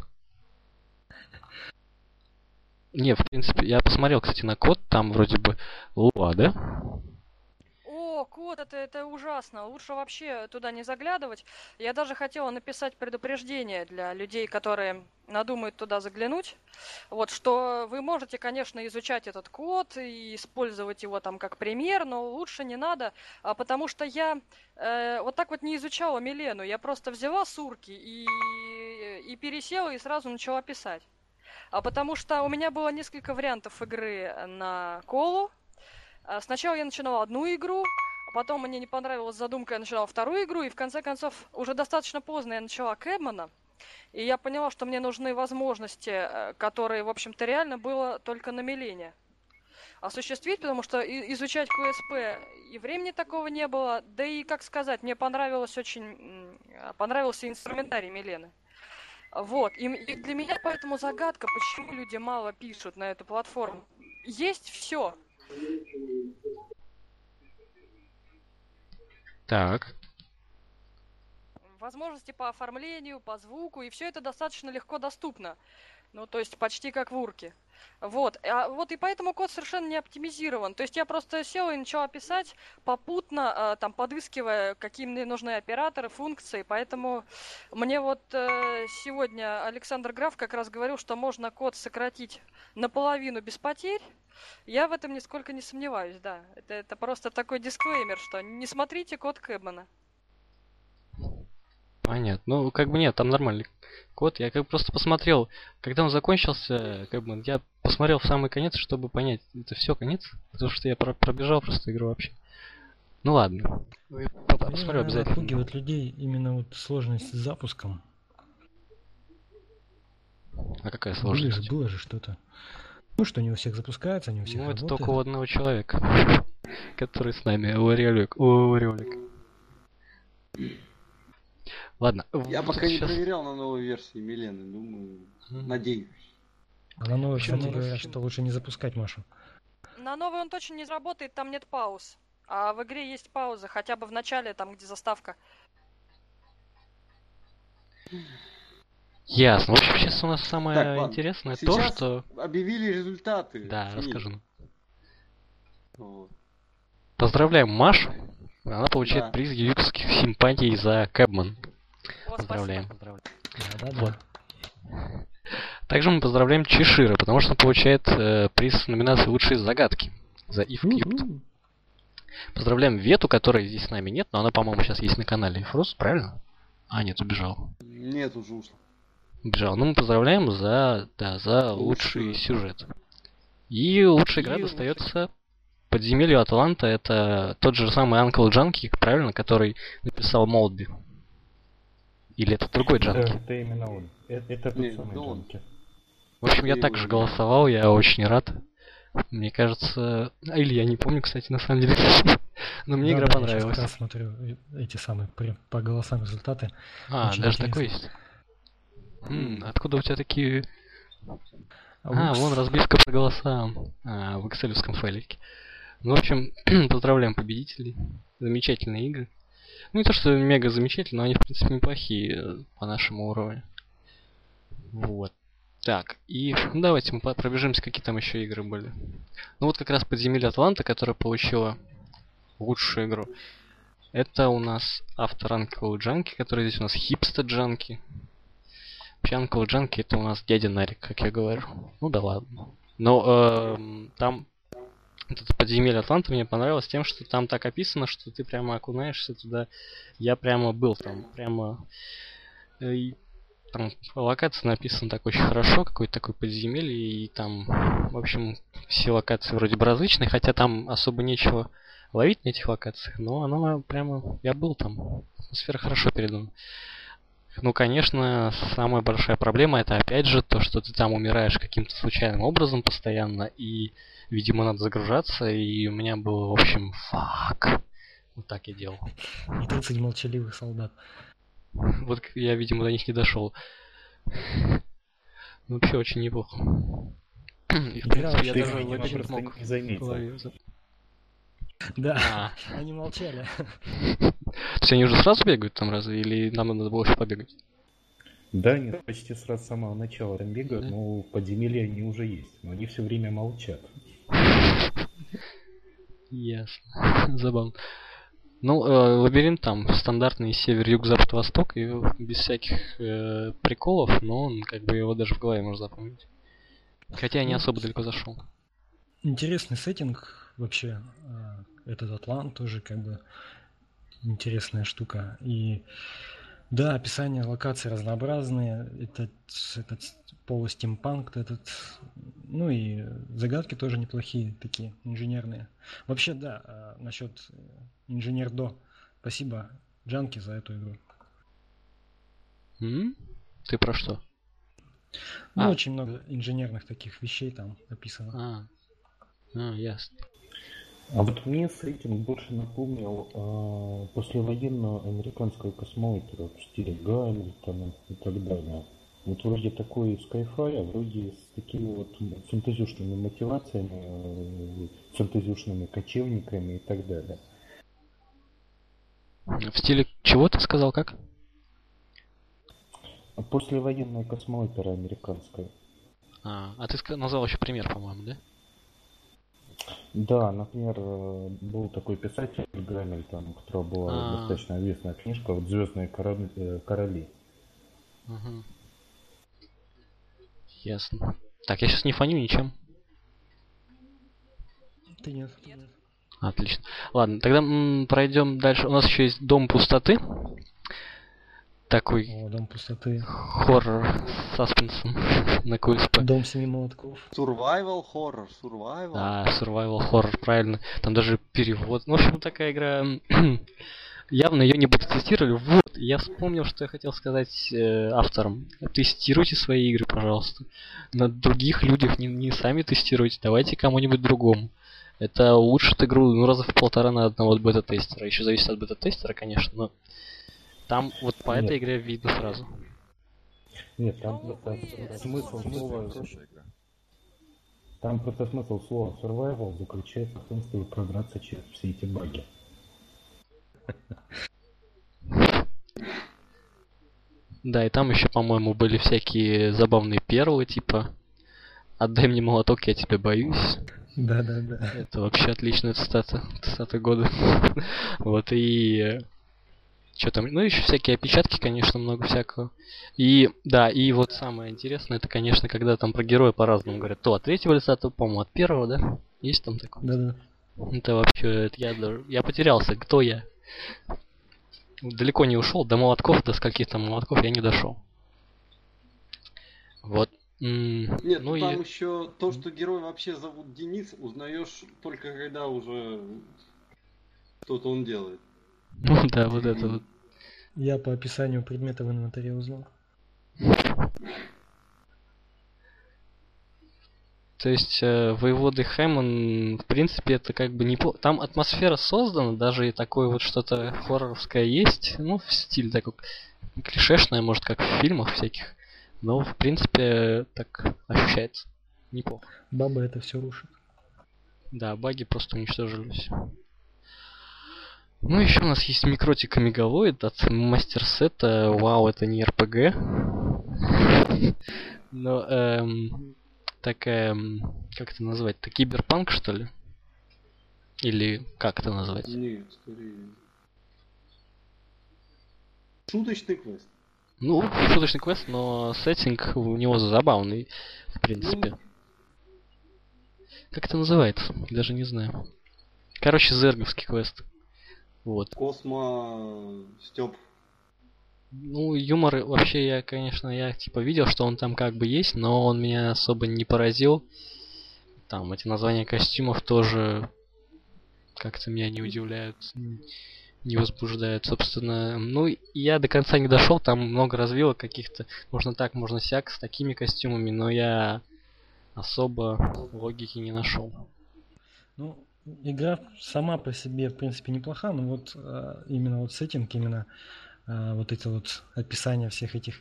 Не, в принципе, я посмотрел, кстати, на код, там вроде бы Луа, да? О, код, это, это ужасно. Лучше вообще туда не заглядывать. Я даже хотела написать предупреждение для людей, которые надумают туда заглянуть. Вот, что вы можете, конечно, изучать этот код и использовать его там как пример, но лучше не надо, а, потому что я э, вот так вот не изучала Милену. Я просто взяла сурки и, и пересела и сразу начала писать. А потому что у меня было несколько вариантов игры на колу. А, Сначала я начинала одну игру, а потом мне не понравилась задумка, я начинала вторую игру, и в конце концов уже достаточно поздно я начала Кэбмана, и я поняла, что мне нужны возможности, э, которые, в общем-то, реально было только на Милене осуществить, потому что и- изучать Q S P и времени такого не было, да и, как сказать, мне понравилось очень, м, а, понравился инструментарий Милены. Вот, и, м- и для меня поэтому загадка, почему люди мало пишут на эту платформу. Есть все. Так. Возможности по оформлению, по звуку, и все это достаточно легко доступно. Ну, то есть почти как в урке. Вот. А вот и поэтому код совершенно не оптимизирован. То есть я просто села и начала писать, попутно а, там подыскивая, какие мне нужны операторы, функции. Поэтому мне вот э, сегодня Александр Граф как раз говорил, что можно код сократить наполовину без потерь. Я в этом нисколько не сомневаюсь, да. Это, это просто такой дисклеймер, что не смотрите код Кэбмана. Понятно. Ну, как бы нет, там нормальный код. Я как бы просто посмотрел, когда он закончился, как бы я посмотрел в самый конец, чтобы понять, это все конец, потому что я про- пробежал просто игру вообще. Ну ладно. Я по- Меня, посмотрю наверное, обязательно. отпугивает людей именно вот сложность с запуском. А какая Были же, сложность? было же что-то. Ну, что не у всех запускается, не у всех Ну, это работает. только у одного человека, который с нами, у Орелик. У Орелик. Ладно. Я вот пока не сейчас- проверял на новой версии Милены, думаю, Мгм. надеюсь. А на новой, Почему? кстати, говорят, что лучше не запускать Машу. На новый он точно не заработает, там нет пауз. А в игре есть пауза, хотя бы в начале, там, где заставка. Ясно. В общем, сейчас у нас самое Так, ладно. интересное то, Сейчас что... объявили результаты. Да, Финиш. расскажу. Вот. Поздравляем Машу. Она получает Да. приз юридических симпатий за Кэбман. О, Поздравляем. спасибо. Да-да-да. Вот. Также мы поздравляем Чешира, потому что он получает э, приз в номинации «Лучшие загадки» за If Cubed. У-у. Поздравляем Вету, которой здесь с нами нет, но она, по-моему, сейчас есть на канале Фрус, правильно? А, нет, убежал. Нет, уже ушло. Убежал. Ну, мы поздравляем за, да, за лучший Лучшую. сюжет. И лучшая игра И достается Подземелью Атланта. Это тот же самый Uncle Джанки, правильно, который написал Молби. Или это другой Да, Джанки? это именно он. Это, это тот Нет, самый да он. Джанки. В общем, я Ты также его- голосовал, я очень рад. Мне кажется... А, или я не помню, кстати, на самом деле. Но мне игра Да-да, я сейчас понравилась. как раз смотрю э, эти самые при- по голосам результаты. А, очень даже интересно. такой есть. М, откуда у тебя такие... А А, упс. вон разбивка по голосам. А, в экселевском файлике. Ну, в общем, поздравляем победителей. Замечательные игры. Ну, не то, что мега замечательные, но они, в принципе, неплохие э, по нашему уровню. Вот. Так, и ну, давайте мы по- пробежимся, какие там еще игры были. Ну, вот как раз Подземелье Атланта, которая получила лучшую игру. Это у нас автор Uncle Джанки, который здесь у нас Хипстер Джанки. Вообще Uncle Джанки это у нас дядя Нарик, как я говорю. Ну да ладно. Но эм, там вот это Подземелье Атланта мне понравилось тем, что там так описано, что ты прямо окунаешься туда. Я прямо был там, прямо... э, и там локация написана так очень хорошо, какое-то такое подземелье, и там, в общем, все локации вроде бы различные, хотя там особо нечего ловить на этих локациях, но оно прямо... Я был там. Атмосфера хорошо передана. Ну, конечно, самая большая проблема это опять же то, что ты там умираешь каким-то случайным образом постоянно, и, видимо, надо загружаться, и у меня было, в общем, фак. Вот так я делал. И тридцать молчаливых солдат. Вот я, видимо, до них не дошел. Вообще очень неплохо. И в Игра принципе я вообще даже очень лабиринт просто мог не в заметил. голове за- Да, А, они молчали. то есть они уже сразу бегают там разве? Или нам надо было еще побегать? Да, они почти сразу с самого начала там бегают, Да. но подземелья они уже есть. Но они все время молчат. Ясно. Забавно. Ну, э, лабиринт там стандартный север, юг, запад, восток, и без всяких э, приколов, но он как бы его даже в голове можно запомнить. Хотя я не Ну, особо далеко зашел. Интересный сеттинг вообще. а, Этот Атлант тоже как бы интересная штука. И да, описание локаций разнообразные. Этот, этот полустимпанк этот. Ну и загадки тоже неплохие такие, инженерные. Вообще, да, а, насчет э, инженер До. Спасибо Джанки за эту игру. М? Ты про что? Ну, А. очень много инженерных таких вещей там описано. А, а ясно. А вот мне сеттинг больше напомнил э, послевоенную американскую космоэпику в стиле Гамильтона и так далее. Вот вроде такой скайфай, а вроде с такими вот фэнтезюшными мотивациями, э, фэнтезюшными кочевниками и так далее. В стиле чего ты сказал, как? А послевоенная космоэпера американская. А, а ты ска- назвал еще пример, по-моему, да? Да, например, э, был такой писатель Гамильтон, у которого была А. достаточно известная книжка вот «Звездные короли». э, короли». Угу. Ясно. Так, я сейчас не фаню ничем. Ты нет, ты нет. Отлично. Ладно, тогда м, пройдем дальше. У нас еще есть Дом пустоты. Такой О, Дом пустоты. хоррор с саспенсом на ку эс пэ. Дом семи молотков. Survival horror, survival. Да, survival horror, правильно. Там даже перевод. Ну, в общем, такая игра. м, Явно ее не будут тестировали. Вот, я вспомнил, что я хотел сказать э, авторам. Тестируйте свои игры, пожалуйста. На других людях не, не сами тестируйте. Давайте кому-нибудь другому. Это улучшит игру ну, раза в полтора на одного от бета-тестера. Еще зависит от бета-тестера, конечно, но там вот по Нет. этой игре видно сразу. Нет, там Ну, просто вы- смысл это слова, Хорошая игра. там просто смысл слова survival заключается в том, чтобы пробраться через все эти баги. Да, и там еще, по-моему, были всякие забавные перлы, типа «Отдай мне молоток, я тебя боюсь». Да, да, да. Это вообще отличная цитата, цитата года. Вот, и... Что там? Ну, еще всякие опечатки, конечно, много всякого. И, да, и вот самое интересное, это, конечно, когда там про героя по-разному говорят. То от третьего лица, то, по-моему, от первого, да? Есть там такое? Да, да. Это вообще, это я даже... Я потерялся, кто я? Далеко не ушел, до молотков, до скольких там молотков я не дошел. Вот. М, Нет, ну ну там и... еще то, что герой вообще зовут Денис, узнаешь только когда уже что-то он делает. Ну да, вот это вот. Я по описанию предмета в инвентаре узнал. То есть э, воеводы Хэммон, в принципе, это как бы не... по- Там атмосфера создана, даже и такое вот что-то хорроровское есть. Ну, в стиле такой клишешное, может, как в фильмах всяких. Но, в принципе, так ощущается. Неплохо. Баба это все рушит. Да, баги просто уничтожились. Ну, еще у нас есть Микротика Мегалоид от Мастерсета. Вау, это не эр пи джи. Но, эм, такая, м, как это назвать? Это киберпанк, что ли? Или как это назвать? Нет, скорее. Шуточный квест. Ну, шуточный квест, но сеттинг у него забавный, в принципе. Как это называется? Даже не знаю. Короче, зерговский квест. Вот. Космо Степ. Ну, юмор вообще я, конечно, я типа видел, что он там как бы есть, но он меня особо не поразил. Там эти названия костюмов тоже как-то меня не удивляют, н- не возбуждают, собственно. Ну, и я до конца не дошел, там много развилок каких-то. Можно так, можно сяк, с такими костюмами, но я особо логики не нашел. Ну, игра сама по себе, в принципе, неплоха, но вот а, именно вот сеттинг, именно а, вот эти вот описания всех этих,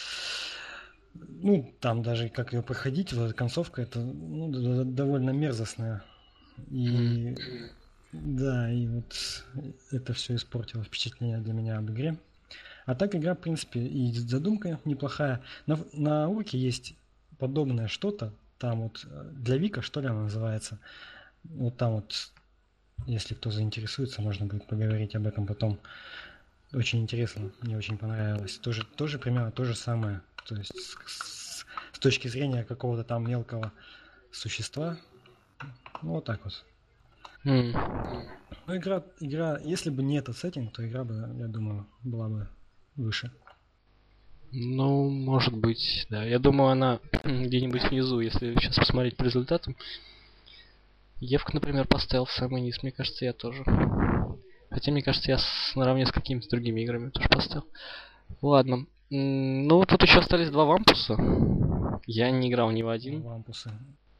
ну, там даже как ее проходить, вот эта концовка, это ну, д- д- довольно мерзостная. И да, и вот это все испортило впечатление для меня об игре. А так игра, в принципе, и задумка неплохая. На, на Урке есть подобное что-то, там вот э, для Вика, что ли, она называется. Вот там вот, если кто заинтересуется, можно будет поговорить об этом потом. Очень интересно, мне очень понравилось. Тоже, тоже примерно то же самое. То есть с, с- с точки зрения какого-то там мелкого существа. Ну, вот так вот. М. Ну, игра, игра, если бы не этот сеттинг, то игра бы, я думаю, была бы выше. Ну, может быть, да. Я думаю, она где-нибудь внизу, если сейчас посмотреть по результатам. Евка, например, поставил в самый низ, мне кажется, я тоже. Хотя, мне кажется, я с, наравне с какими-то другими играми тоже поставил. Ладно. М, Ну, тут еще остались два вампуса. Я не играл ни в один. Вампусы.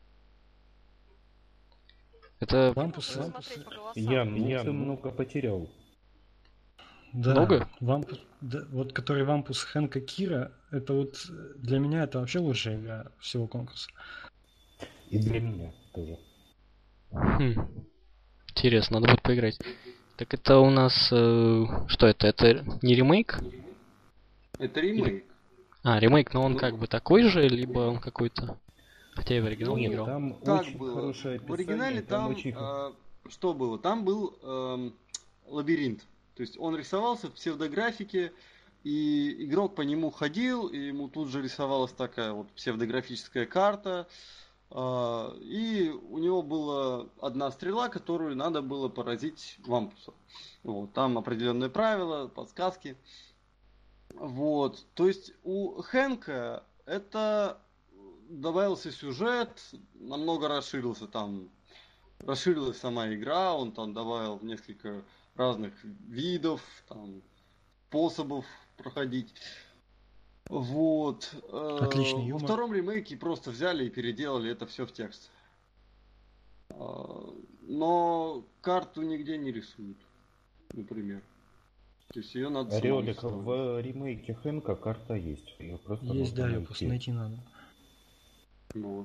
Это Вампусы, Надо вампусы. посмотреть по голосам. Ян, ну ты много потерял. Да, много? Вампус, да, вот который Вампус Хэнка Кира, это вот э, для меня это вообще лучшая игра всего конкурса. И для меня тоже. Хм. Интересно, надо будет поиграть. Так это у нас... э, что это? Это не ремейк? Это ремейк. А, ремейк, но он Ну. как бы такой же, либо он какой-то... Хотя я в оригинал не Ну, играл. Там Как очень было? хорошее В описание, оригинале там очень... а, что было? Там был эм, лабиринт. То есть он рисовался в псевдографике, и игрок по нему ходил, и ему тут же рисовалась такая вот псевдографическая карта. а, и у него была одна стрела, которую надо было поразить вампуса. Вот, там определенные правила, подсказки. Вот, то есть у Хэнка это добавился сюжет, намного расширился там, расширилась сама игра, он там добавил несколько разных видов, там, способов проходить. Вот. Э, Отличный Во юмор. втором ремейке просто взяли и переделали это все в текст. Э, Но карту нигде не рисуют, например. То есть ее надо самому Ролик строить. в ремейке Хэнка карта есть. Ее просто Есть, нужно да, ее найти. просто найти надо. Вот.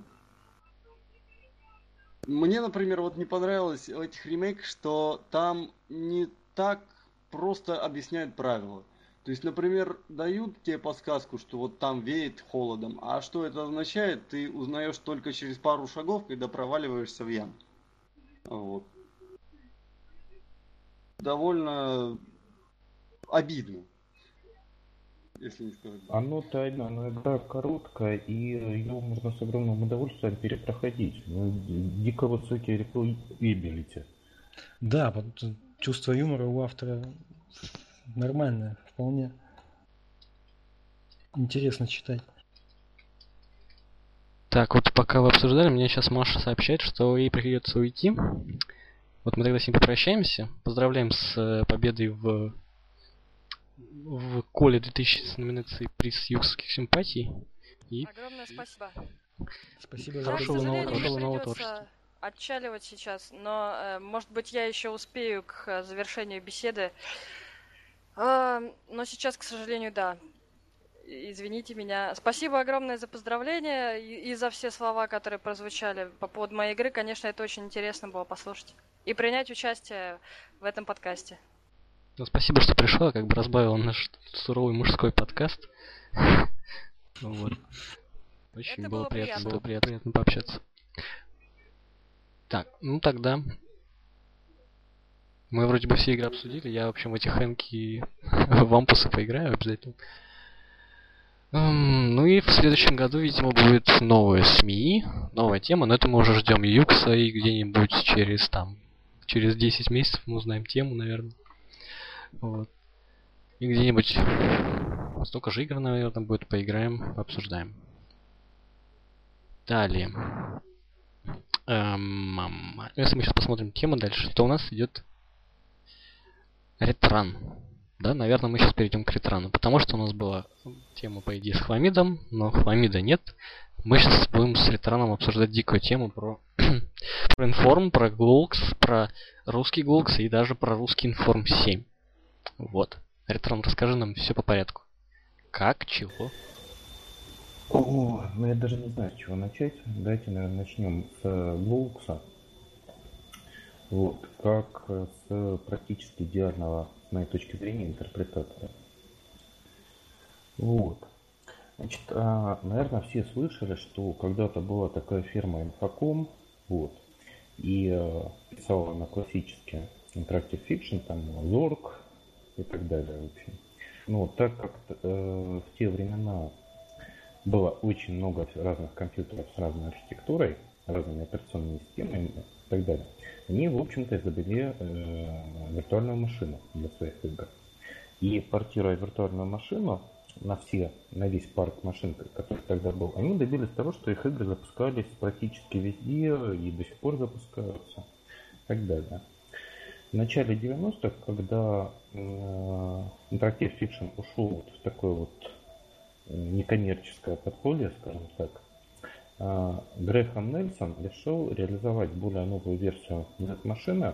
Мне, например, вот не понравилось в этих ремейках, что там не так просто объясняют правила. То есть, например, дают тебе подсказку, что вот там веет холодом, а что это означает, ты узнаешь только через пару шагов, когда проваливаешься в яму. Вот. Довольно обидно, если не сказать. Оно тайна, но игра короткая, и ее можно с огромным удовольствием перепроходить. Ну, дико высокие реплейбилити. Да, вот э, чувство юмора у автора нормальное, вполне интересно читать. Так, вот пока вы обсуждали, мне сейчас Маша сообщает, что ей придется уйти. Вот мы тогда с ним попрощаемся. Поздравляем с э, победой в, в Коле две тысячи с номинацией «Приз югских симпатий». И Огромное спасибо. Спасибо за Да, к Хорошего нового- сожалению, хорошего мне нового придется творчества. отчаливать сейчас, но, э, может быть, я еще успею к э, завершению беседы. А, но сейчас, к сожалению, да. И- Извините меня. Спасибо огромное за поздравления и, и за все слова, которые прозвучали по поводу моей игры. Конечно, это очень интересно было послушать. И принять участие в этом подкасте. ну, спасибо, что пришла, как бы разбавила наш суровый мужской подкаст. Вот. Очень Это было было приятно, приятно. было приятно, приятно пообщаться. Так, ну тогда мы вроде бы все игры обсудили. Я, в общем, в эти Хэнки и Вампусы поиграю обязательно. Эм, Ну и в следующем году, видимо, будет новая СМИ, новая тема, но это мы уже ждем Юкса, и где-нибудь через там, через десять месяцев мы узнаем тему, наверное. Вот. И где-нибудь столько же игр, наверное, будет, поиграем, обсуждаем. Далее. Эм, ам, Если мы сейчас посмотрим тему дальше, то у нас идет Ретран. Да, наверное, мы сейчас перейдем к ретрану, потому что у нас была тема, по идее, с хламидом, но хламида нет. Мы сейчас будем с ретраном обсуждать дикую тему про, про информ, про глукс, про русский глукс и даже про русский информ семь. Вот. Ретран, расскажи нам все по порядку. Как, чего? О, ну я даже не знаю, с чего начать. Давайте, наверное, начнем с глукса. Вот, как с практически идеального, с моей точки зрения, интерпретатора. Вот. Значит, а, наверное, все слышали, что когда-то была такая фирма Infocom, вот, и а, писала на классические Interactive Fiction, там, Zork и так далее, в общем. Но так как э, в те времена было очень много разных компьютеров с разной архитектурой, разными операционными системами и так далее, они, в общем-то, изобрели э, виртуальную машину для своих игр. И портируя виртуальную машину на все, на весь парк машин, который тогда был, они добились того, что их игры запускались практически везде и до сих пор запускаются и так далее. В начале девяностых, когда э, Interactive Fiction ушел вот в такое вот некоммерческое подполье, скажем так, Грэхэм Нельсон решил реализовать более новую версию Z-машины.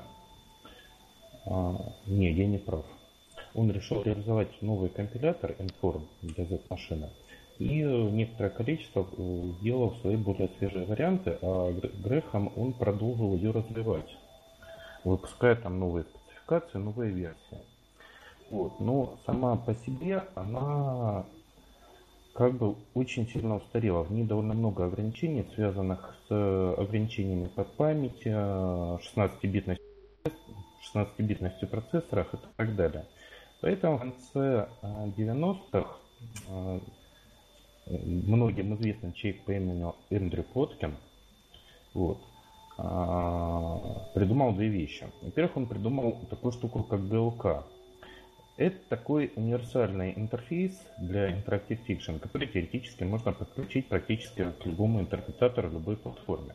Не, я не прав. Он решил реализовать новый компилятор Inform для Z-машины и некоторое количество сделал в свои более свежие варианты, а Грэхэм он продолжил ее развивать, выпуская там новые спецификации, новые версии. Вот. Но сама по себе она как бы очень сильно устарела. В ней довольно много ограничений, связанных с ограничениями под память, шестнадцатибитностью, шестнадцатибитностью процессоров и так далее. Поэтому в конце девяностых многим известный человек по имени Эндрю Поткин вот, придумал две вещи. Во-первых, он придумал такую штуку, как ди эл кей. Это такой универсальный интерфейс для Interactive Fiction, который теоретически можно подключить практически к любому интерпретатору любой платформе.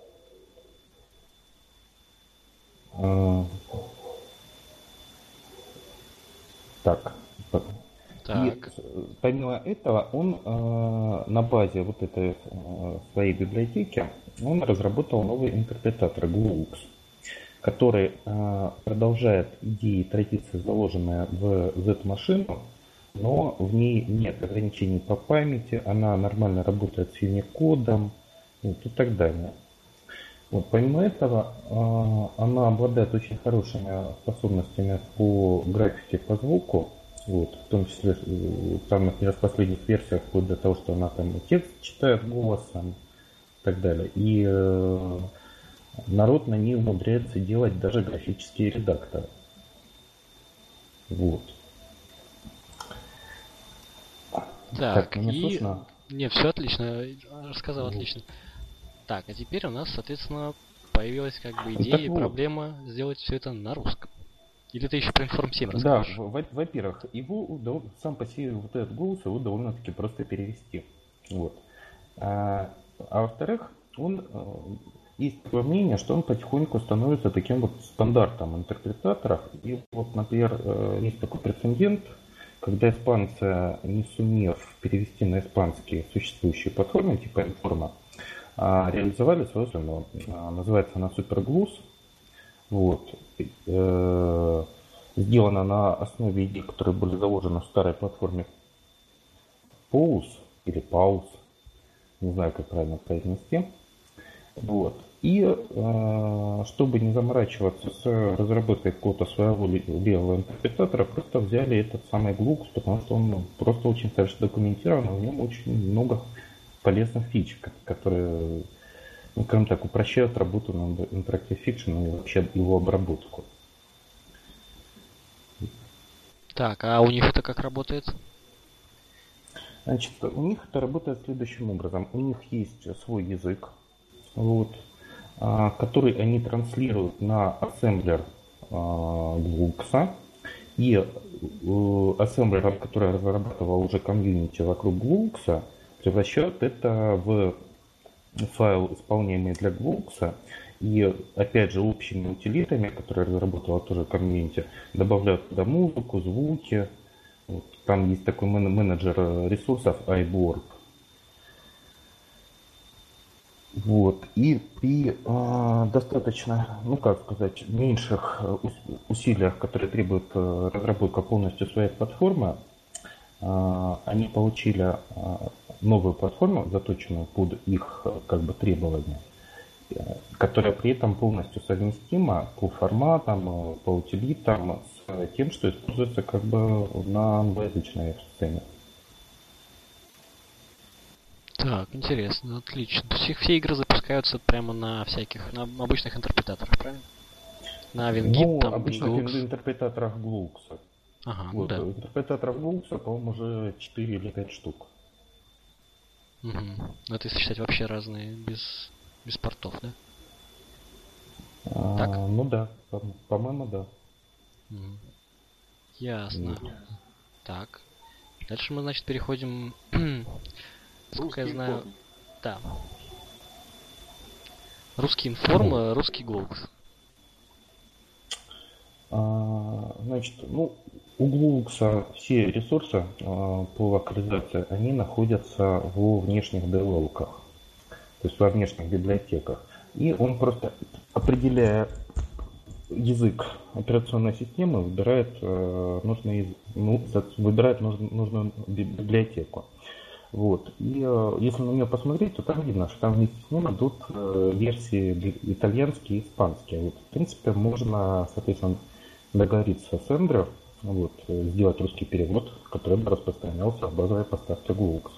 Так. Так. И помимо этого, он на базе вот этой своей библиотеки он разработал новый интерпретатор глукс, который э, продолжает идеи и традиции, заложенные в Z-машину, но в ней нет ограничений по памяти, она нормально работает с Unicode вот, и так далее. Вот, помимо этого, э, она обладает очень хорошими способностями по графике, по звуку, вот, в том числе, там, например, в последних версиях, вплоть до того, что она там текст читает голосом и так далее. И э, народ на ней умудряется делать даже графические редакторы. Вот. Так, так мне и... слышно? Не, все отлично, рассказал вот. Отлично. Так, а теперь у нас, соответственно, появилась как бы идея и вот. проблема сделать все это на русском. Или ты еще про Inform семь Да, расскажешь? во-первых, его сам по себе вот этот голос его довольно-таки просто перевести. Вот. А, а во-вторых, он есть такое мнение, что он потихоньку становится таким вот стандартом интерпретаторов. И вот, например, есть такой прецедент, когда испанцы, не сумев перевести на испанские существующие платформы типа Informa, реализовали свою страну. Называется она Superglus. Вот. Сделана на основе идей, которые были заложены в старой платформе Pause или Pause, не знаю, как правильно произнести. Вот. И э, чтобы не заморачиваться с разработкой какого-то своего левого интерпретатора, просто взяли этот самый глукс, потому что он просто очень хорошо документирован, в нем очень много полезных фич, которые, ну, скажем так, упрощают работу над Interactive Fiction и вообще его обработку. Так, а у них это как работает? Значит, у них это работает следующим образом. У них есть свой язык, вот, который они транслируют на ассемблер глукса. И ассемблер, который разрабатывал уже комьюнити вокруг глукса, превращают это в файл, исполняемый для глукса, И опять же общими утилитами, которые разработала тоже комьюнити, добавляют туда музыку, звуки. Вот. Там есть такой мен- менеджер ресурсов iBoard. Вот. И при а, достаточно, ну как сказать, меньших ус- усилиях, которые требуют а, разработка полностью своей платформы, а, они получили а, новую платформу, заточенную под их а, как бы требования, э, которая при этом полностью совместима по форматам, э, по утилитам с тем, что используется как бы на англоязычной сцене. Так, интересно, отлично. То есть их все игры запускаются прямо на всяких, на обычных интерпретаторах, правильно? На WinGit, Ну, там, обычно в Glux. интерпретаторах Glux. Ага, ну Вот, да. интерпретаторов Glux, по-моему, уже четыре или пять штук. Угу. Ну, это если считать вообще разные, без, без портов, да? А, Так? ну да, по- по-моему, да. Мгм. Ясно. Вот. Так. Дальше мы, значит, переходим... Сколько я Русский знаю... информ. Да. Русский информ, э, русский Glux. А, значит, ну, у Glux все ресурсы а, по локализации, они находятся во внешних девелопках, то есть во внешних библиотеках. И он просто, определяя язык операционной системы, выбирает э, нужный язык, ну, со- выбирает нуж- нужную би- библиотеку. Вот. И э, если на нее посмотреть, то там видно, что там вместе с ним идут э, версии бли- итальянские и испанские. Вот, в принципе, можно, соответственно, договориться с Andrew, вот, э, сделать русский перевод, который бы распространялся в базовой поставке Glux.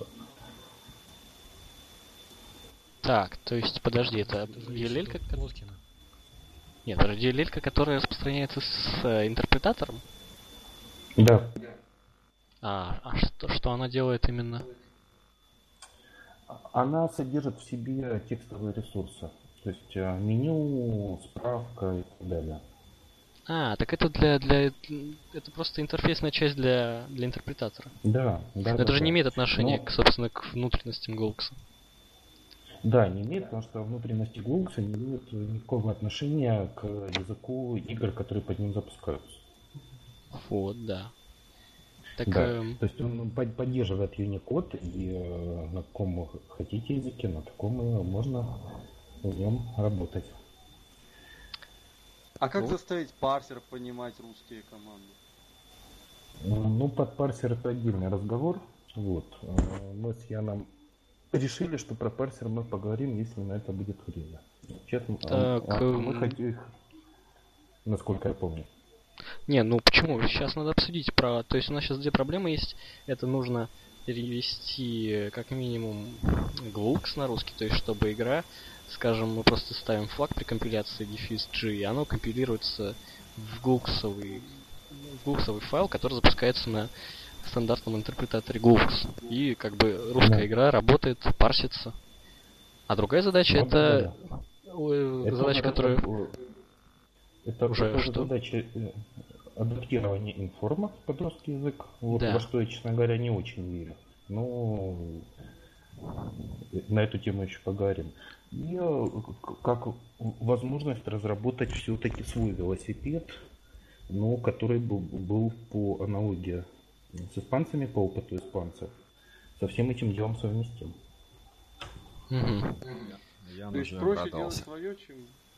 Так, то есть, подожди, это Зависит ди эл эл-ка? от Плоткина. Нет, это ди эл эл-ка, которая распространяется с э, интерпретатором? Да. А, а что, что она делает именно? Она содержит в себе текстовые ресурсы, то есть э, меню, справка и так далее. А, так это для, для... Это просто интерфейсная часть для, для интерпретатора. Да, да, Но да, это же да. не имеет отношения, Но- к, собственно, к внутренностям Glux. Да, не имеет, потому что внутренности Glux не имеют никакого отношения к языку игр, которые под ним запускаются. Вот, да. Так, Да, эм, то есть он под- поддерживает Unicode, и э, на каком вы хотите языке, на таком и можно в нем работать. А как Ну. заставить парсер понимать русские команды? Ну, под парсер это отдельный разговор. Вот. Э, Мы с Яном решили, что про парсер мы поговорим, если на это будет время. Честно, а- Так, а мы эм. хотим, насколько я помню. не, ну почему? Сейчас надо обсудить про... То есть у нас сейчас две проблемы есть. Это нужно перевести э, как минимум Glux на русский, то есть чтобы игра, скажем, мы просто ставим флаг при компиляции дефис G, и оно компилируется в глуксовый, в глуксовый файл, который запускается на стандартном интерпретаторе Glux. И как бы русская Да. игра работает, парсится. А другая задача Ну, это, да, э, Это задача, уже которая... разраб- Это, Уже это уже что? задача э, адаптирования информа под русский язык, вот, Да. во что я, честно говоря, не очень верю. Но э, на эту тему еще поговорим. И э, к- как возможность разработать все-таки свой велосипед, но который был, был по аналогии с испанцами, по опыту испанцев, со всем этим делом совместим. Мгм. Я То есть уже проще делать обрадовался. свое, чем...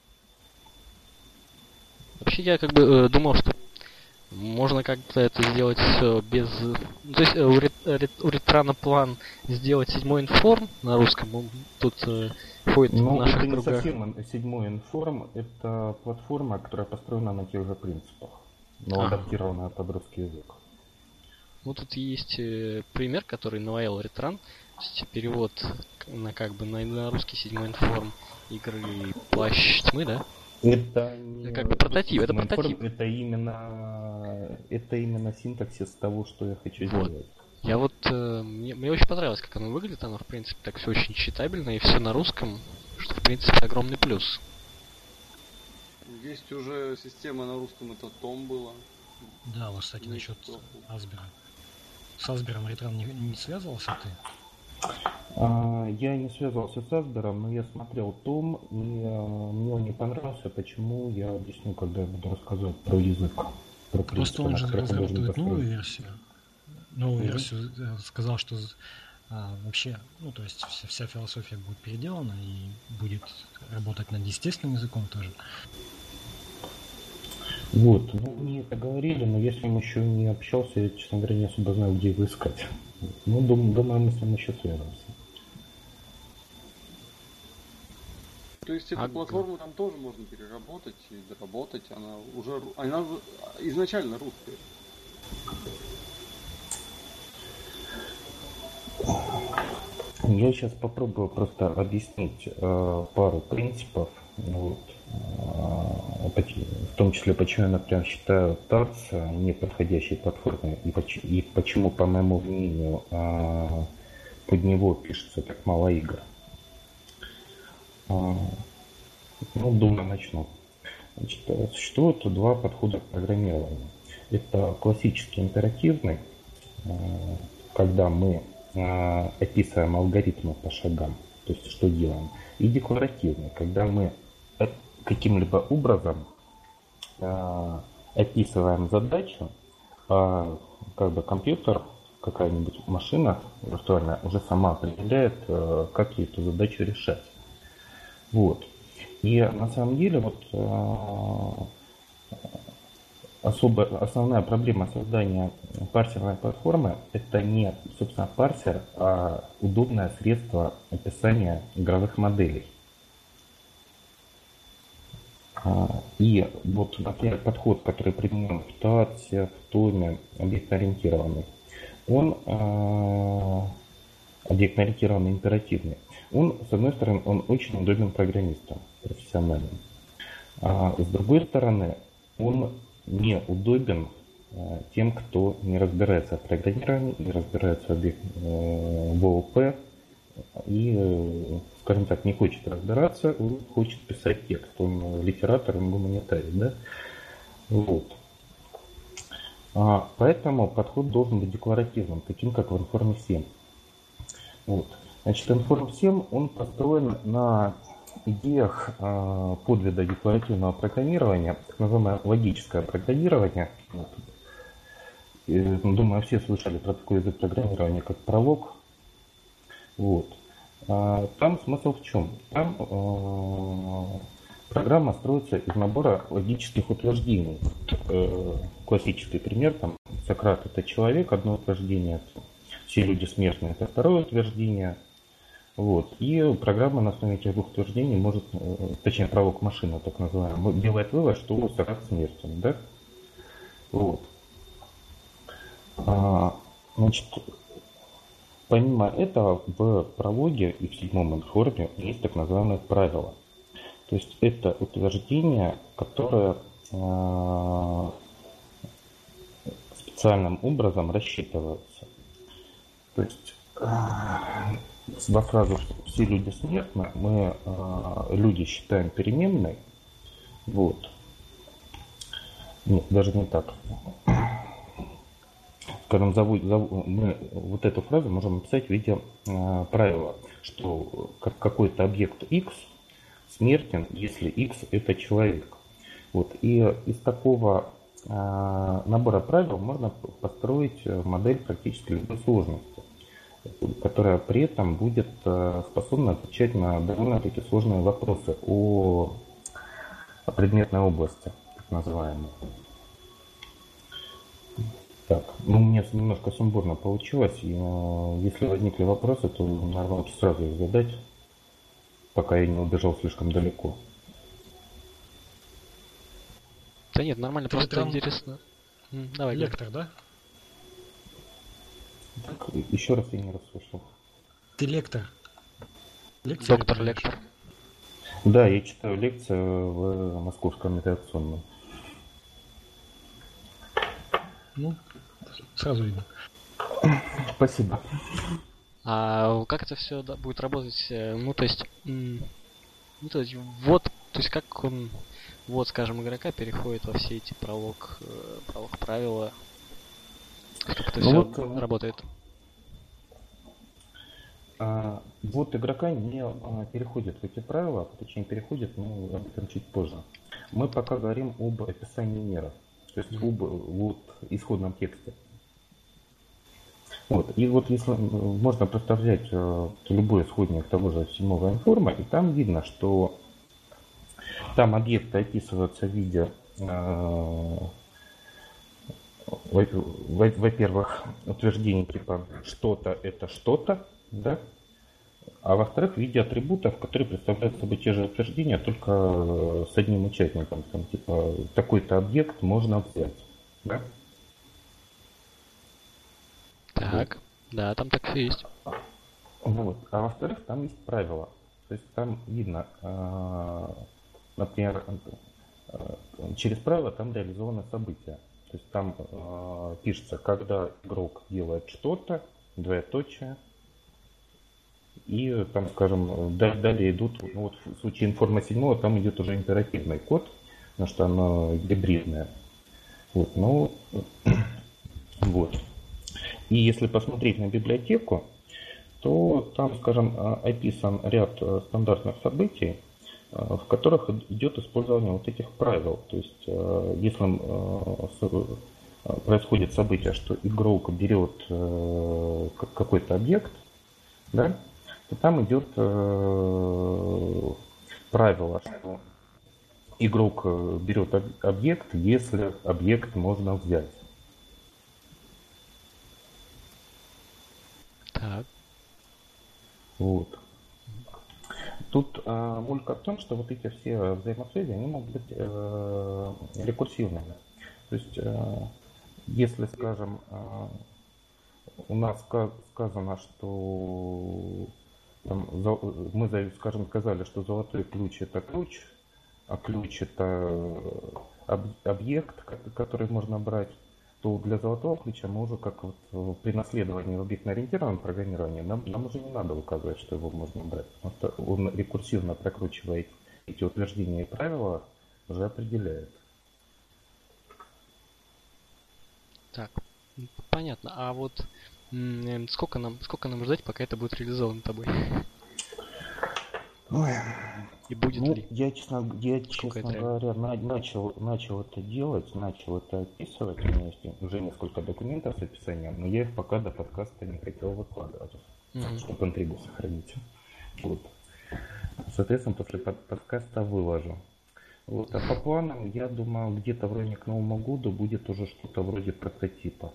Вообще я как бы э, думал, что можно как-то это сделать все без... ну, то есть э, у, рет- рет- у Ретрана план сделать седьмой информ на русском, он тут э, ходит в Ну, наших это не кругах. совсем ин- седьмой информ, это платформа, которая построена на тех же принципах, но Ага. адаптированная под русский язык. Ну тут есть э, пример, который Noel Retrан, то есть перевод к- на как бы на, на русский седьмой информ игры Плащ тьмы, да? Это не Как бы прототип, это седьмой информ, прототип. это именно, это именно синтаксис того, что я хочу Вот. сделать. Я вот э, мне, мне очень понравилось, как оно выглядит, оно в принципе так все очень читабельно и все на русском, что в принципе огромный плюс. Есть уже система на русском, это Том было. Да, вот, кстати, Ну, насчет неплохо. Асбера. С Асбером Ретран не, не связывался ты? А, Я не связывался с Асбером, но я смотрел том, и а, мне он не понравился. Почему, я объясню, когда я буду рассказывать про язык, про Просто принципы, он на же которых он должен разрабатывает новую построить. версию. Новую Мгм. версию э, сказал, что а, вообще, ну, то есть вся, вся философия будет переделана и будет работать над естественным языком тоже. Вот, ну, мне это говорили, но я с ним еще не общался, я, честно говоря, не особо знаю, где его искать. Ну, дум- думаю, мы с ним еще свяжемся. То есть эту Ага. платформу там тоже можно переработать и доработать. Она уже ру- она в- изначально русская. Я сейчас попробую просто объяснить э, пару принципов, вот, э, поч- в том числе, почему я, например, считаю Тарс неподходящей платформой и, поч- и почему, по моему мнению, э, под него пишется так мало игр. Э, ну, думаю, начну. Значит, э, существует два подхода к программированию. Это классический императивный, э, когда мы э, описываем алгоритмы по шагам, то есть что делаем, и декларативный, когда мы э, каким-либо образом э, описываем задачу, а как бы компьютер, какая-нибудь машина виртуальная уже сама определяет, э, как ей эту задачу решать. Вот. И на самом деле вот э, особо, основная проблема создания парсерной платформы это не, собственно, парсер, а удобное средство описания игровых моделей. А, И вот, например, подход, который применен в Тарсе, в Томе, объектно-ориентированный, он э, объектно-ориентированный, императивный. Он, с одной стороны, он очень удобен программистам профессиональным. А с другой стороны, он неудобен э, тем, кто не разбирается в программировании, не разбирается в, объект- э, в ООП и, э, скажем так, не хочет разбираться, он хочет писать текст. Он литератор, он гуманитарий, да? Вот. А, поэтому подход должен быть декларативным, таким как в информ семь. Вот. Значит, информ семь, он построен на идеях э, подвида декларативного программирования, так называемое логическое программирование. Вот. И, думаю, все слышали про такой язык программирования, как пролог. Вот. А, там смысл в чем? Там э, программа строится из набора логических утверждений. Э, классический пример, там, Сократ это человек, одно утверждение, все люди смертны, это второе утверждение. Вот. И программа на основе этих двух утверждений может, э, точнее, пролог машины, так называемый, делает вывод, что Сократ смертен, да? Вот. А, значит, помимо этого, в прологе и в седьмом информе есть так называемые правила. То есть это утверждения, которые э, специальным образом рассчитываются. То есть э, во фразу, что все люди смертны, мы э, люди считаем переменной. Вот. Нет, даже не так. Скажем, зову, зову, мы вот эту фразу можем написать в виде э, правила, что как какой-то объект X смертен, если X это человек. Вот. И из такого э, набора правил можно построить модель практически любой сложности, которая при этом будет э, способна отвечать на довольно-таки сложные вопросы о, о предметной области, так называемой. Так, ну мне немножко сумбурно получилось, и э, если возникли вопросы, то, наверное, лучше сразу их задать, пока я не убежал слишком далеко. Да нет, нормально, Ты просто там интересно. М, Давай, говори. лектор, да? Так, еще раз я не расслышал. Ты лектор. Лекции Доктор читаешь? Лектор. Да, я читаю лекции в Московском авиационном. Ну, сразу видно. Спасибо. А как это все будет работать? э, Ну, то есть, м, ну, то есть, вот, то есть, как он, вот, скажем, игрока переходит во все эти пролог, э, пролог правила, как это Ну все вот, э, работает? А, вот игрока не а, переходит в эти правила, точнее переходит, но об этом чуть позже. Мы пока говорим об описании мира, то есть об вот, исходном тексте. Вот. И вот если можно представлять э, любой исходник того же седьмого информа, и там видно, что там объекты описываются в виде, э, во-первых, утверждений типа что-то это что-то, да? А во-вторых, в виде атрибутов, которые представляют собой те же утверждения, только с одним участником. Там, типа, такой-то объект можно взять. Да? Так, да, там так все есть. Вот. А во-вторых, там есть правила. То есть там видно, например, через правила там реализованы события. То есть там пишется, когда игрок делает что-то, двоеточие, и там, скажем, далее идут, ну вот в случае информа седьмого, там идет уже императивный код, потому что оно гибридное. Вот, ну, вот. И если посмотреть на библиотеку, то там, скажем, описан ряд стандартных событий, в которых идет использование вот этих правил. То есть, если происходит событие, что игрок берет какой-то объект, да, то там идет правило, что игрок берет объект, если объект можно взять. Так. Вот. Тут э, мулька в том, что вот эти все взаимосвязи, они могут быть э, рекурсивными. То есть, э, если, скажем, э, у нас сказано, что там, за, мы, скажем, сказали, что золотой ключ это ключ, а ключ это об, объект, который можно брать, то для золотого ключа мы уже как вот при наследовании в объектно-ориентированном программировании нам, нам уже не надо указывать, что его можно брать, потому что он рекурсивно прокручивает эти утверждения и правила, уже определяет. Так, понятно. А вот м- сколько нам сколько нам ждать, пока это будет реализовано тобой? Ой. И будет Ну, ли? я, честно, я, честно говоря, на, начал, начал это делать, начал это описывать. У меня есть уже несколько документов с описанием, но я их пока до подкаста не хотел выкладывать, mm-hmm. чтобы интригу сохранить. Вот. Соответственно, после под, подкаста выложу. Вот. А по планам, я думаю, где-то вроде к Новому году будет уже что-то вроде прототипа.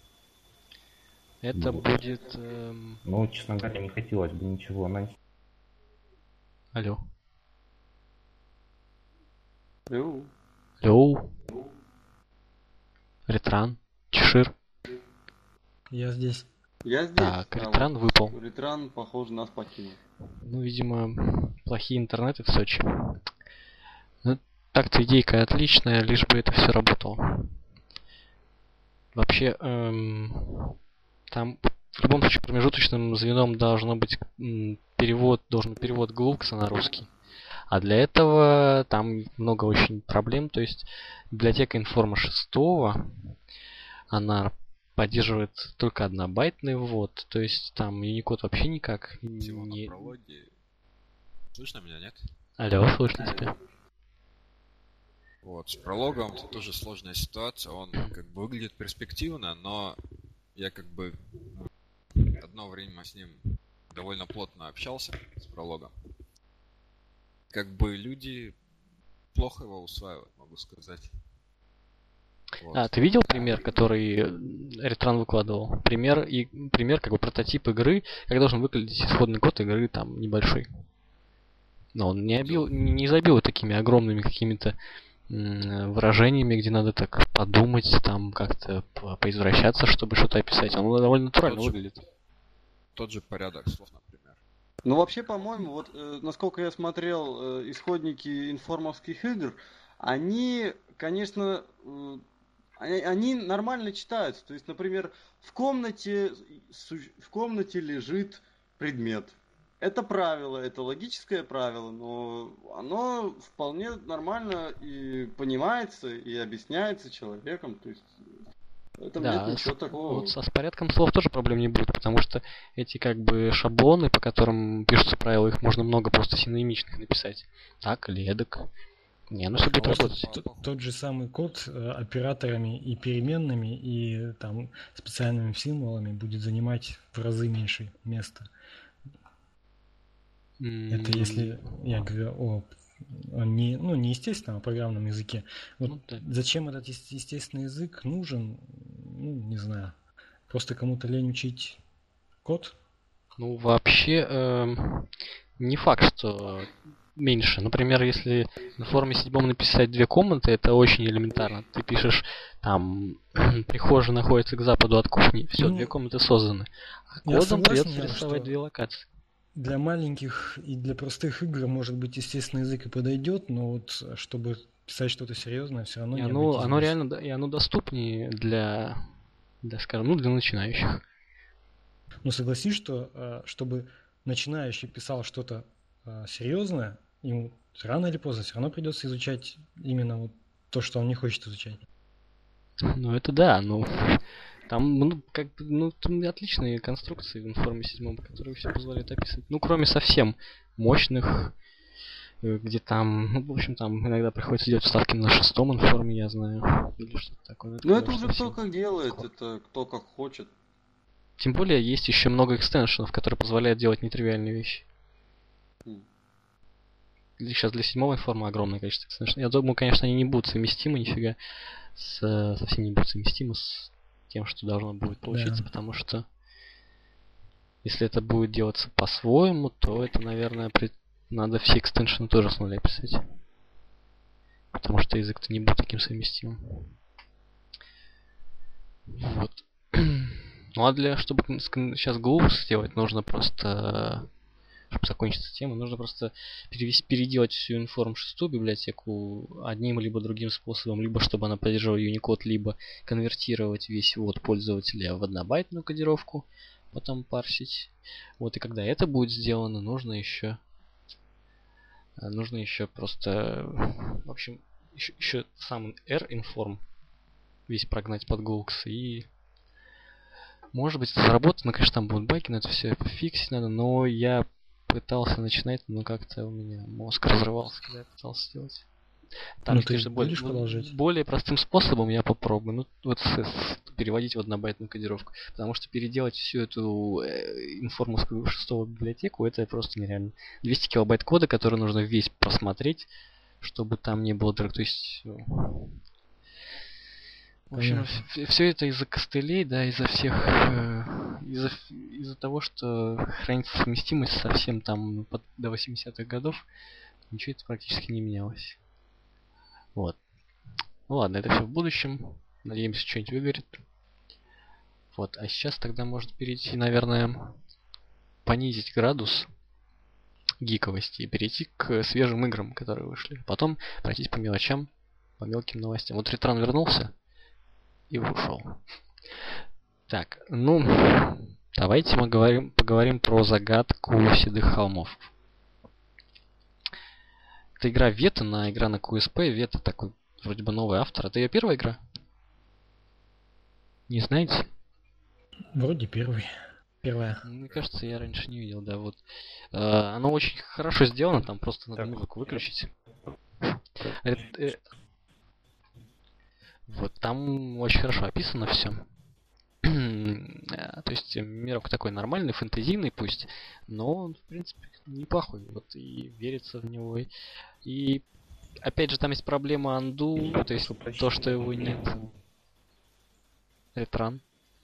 Это вот. будет... Эм... Ну, честно говоря, не хотелось бы ничего анонсировать. Алло. Алло. Алло. Ретран. Чешир. Я здесь. Я здесь. Так, а Ретран вот выпал. Ретран, похоже, нас покинул. Ну, видимо, плохие интернеты в Сочи. Ну, так-то идейка отличная, лишь бы это все работало. Вообще, эм, там в любом случае промежуточным звеном должно быть м, перевод, должен быть перевод Глукса на русский. А для этого там много очень проблем. То есть библиотека информа шестого, она поддерживает только однобайтный ввод. То есть там Unicode вообще никак Всего не... на прологе. Слышно меня, нет? Алло, слышно тебя. Вот, с прологом тут тоже сложная ситуация. Он как бы выглядит перспективно, но я как бы одно время с ним довольно плотно общался с прологом. Как бы люди плохо его усваивают, могу сказать. Вот. А, ты видел пример, который Ретран выкладывал? Пример, и, пример как бы прототип игры, как должен выглядеть исходный код игры там небольшой. Но он не, обил, не забил такими огромными какими-то м- выражениями, где надо так подумать, там как-то по- поизвращаться, чтобы что-то описать. Он довольно натурально Тот же- выглядит. Тот же порядок слов, например. Ну, вообще, по-моему, вот э, насколько я смотрел э, исходники информовских игр, они, конечно, э, они, они нормально читаются. То есть, например, в комнате, су- в комнате лежит предмет. Это правило, это логическое правило, но оно вполне нормально и понимается, и объясняется человеком. То есть, В этом Да, нет ничего с- такого. вот со с порядком слов тоже проблем не будет, потому что эти как бы шаблоны, по которым пишутся правила, их можно много просто синонимичных написать. Так или эдак. Не, ну все будет Просто работать. т- тот же самый код э, операторами и переменными, и там специальными символами будет занимать в разы меньше места. Это если я говорю о, о не, ну, не естественном, а программном языке. Вот Ну да. зачем этот ес- естественный язык нужен, ну, не знаю. Просто кому-то лень учить код? Ну, вообще, эм, не факт, что меньше. Например, если на форуме седьмом написать две комнаты, это очень элементарно. Ты пишешь, там, прихожая находится к западу от кухни, все, Ну, две комнаты созданы. А я кодом согласен, придется Ян, рисовать что две локации. для маленьких и для простых игр, может быть, естественный язык и подойдет, но вот э, чтобы писать что-то серьезное, все равно И не оно, обойтись оно без. реально, да- и оно доступнее для, для, скажем, ну, для начинающих. Но согласись, что э, чтобы начинающий писал что-то э, серьезное, ему рано или поздно все равно придется изучать именно вот то, что он не хочет изучать. Ну, это да, ну, там, ну, как бы, ну, там отличные конструкции в информе седьмом, которые все позволяют описывать. Ну, кроме совсем мощных, э, где там, ну, в общем, там иногда приходится делать вставки на шестом информе, я знаю, или что-то такое. Ну это конечно, уже кто совсем как делает, скоро. это кто как хочет. Тем более, есть еще много экстеншенов, которые позволяют делать нетривиальные вещи. М. Сейчас для седьмого информа огромное количество экстеншенов. Я думаю, конечно, они не будут совместимы нифига, с, э, совсем не будут совместимы с тем, что должно будет получиться, Да. потому что если это будет делаться по-своему, то это, наверное, при- надо все экстеншены тоже с нуля писать. Потому что язык-то не будет таким совместимым. Вот. Ну а для, чтобы сейчас глупость сделать, нужно просто, чтобы закончить эту тему, нужно просто перевести, переделать всю информ шестую библиотеку одним либо другим способом, либо чтобы она поддерживала Unicode, либо конвертировать весь ввод пользователя в однобайтную кодировку, потом парсить. Вот и когда это будет сделано, нужно еще нужно еще просто, в общем, еще, еще сам R-информ весь прогнать под Glux и может быть это заработает, но, конечно, там будут баги, но это все фиксить надо, но я пытался начинать, но как-то у меня мозг разрывался, когда я пытался сделать. Там, Ну, есть, ты конечно, более, будешь продолжать? более простым способом я попробую. Ну, вот с- с- переводить в однобайтную кодировку. Потому что переделать всю эту э, информовскую шестого библиотеку, это просто нереально. двести килобайт кода, который нужно весь просмотреть, чтобы там не было дырок. То есть, ну, в общем, Понятно. все это из-за костылей, да, из-за всех, э, из-за, из-за того, что хранится совместимость совсем там под- до восьмидесятых годов, ничего это практически не менялось. Вот. Ну ладно, это все в будущем. Надеемся, что-нибудь выгорит. Вот, а сейчас тогда можно перейти, наверное, понизить градус гиковости и перейти к свежим играм, которые вышли. Потом пройтись по мелочам, по мелким новостям. Вот Ретран вернулся и ушел. Так, ну, давайте мы говорим, поговорим про загадку седых холмов. Это игра Вета, на игра на кью эс пи. Вета такой вроде бы новый автор. Это ее первая игра? Не знаете? Вроде первый. Первая. Мне кажется, я раньше не видел, да, вот. Э, оно очень хорошо сделано, там просто надо Так. музыку выключить. Это, э, Вот, там очень хорошо описано все. То есть э, мирок такой нормальный, фэнтезийный пусть, но он, в принципе, неплохой. Вот и верится в него. И, и опять же, там есть проблема анду, то есть то, что его нет. Ретран.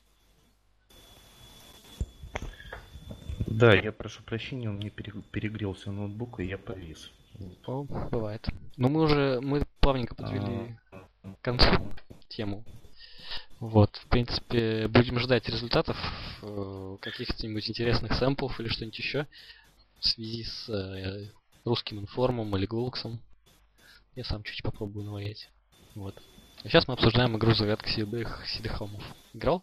Да, я прошу прощения, у меня пере- перегрелся ноутбук, и я повис. Вот. О, бывает. Но мы уже, мы плавненько подвели к концу тему. Вот, в принципе, будем ждать результатов, э, каких-нибудь интересных сэмплов или что-нибудь еще в связи с э, русским информом или глуксом. Я сам чуть попробую наваять. Вот. А сейчас мы обсуждаем игру «Загадка седых, седых холмов». Играл?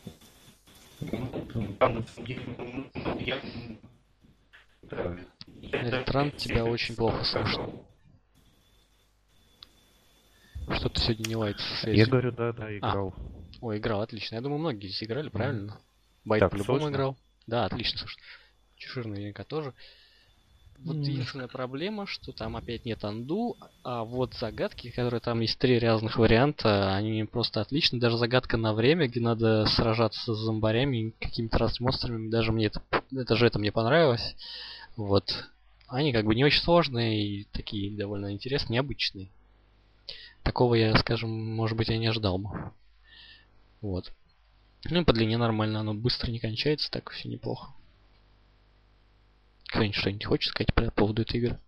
Там, на самом деле, ну, я- да, я Ретран, даже- тебя очень плохо слышно. Что-то сегодня не лается со Я связью. говорю, да, да, играл. Ой, играл отлично. Я думаю, многие здесь играли, правильно? Байт Так, по-любому слышно? играл. Да, отлично, слушай. Чешир наверняка тоже. Вот М. единственная проблема, что там опять нет анду, а вот загадки, которые там есть три разных варианта, они просто отличны. Даже загадка на время, где надо сражаться с зомбарями и какими-то разными монстрами, даже мне это, даже это мне понравилось. Вот. Они как бы не очень сложные и такие довольно интересные, необычные. Такого я, скажем, может быть, я не ожидал бы. Вот. Ну и по длине нормально, оно быстро не кончается, так все неплохо. Кто-нибудь что-нибудь хочет сказать по поводу этой игры?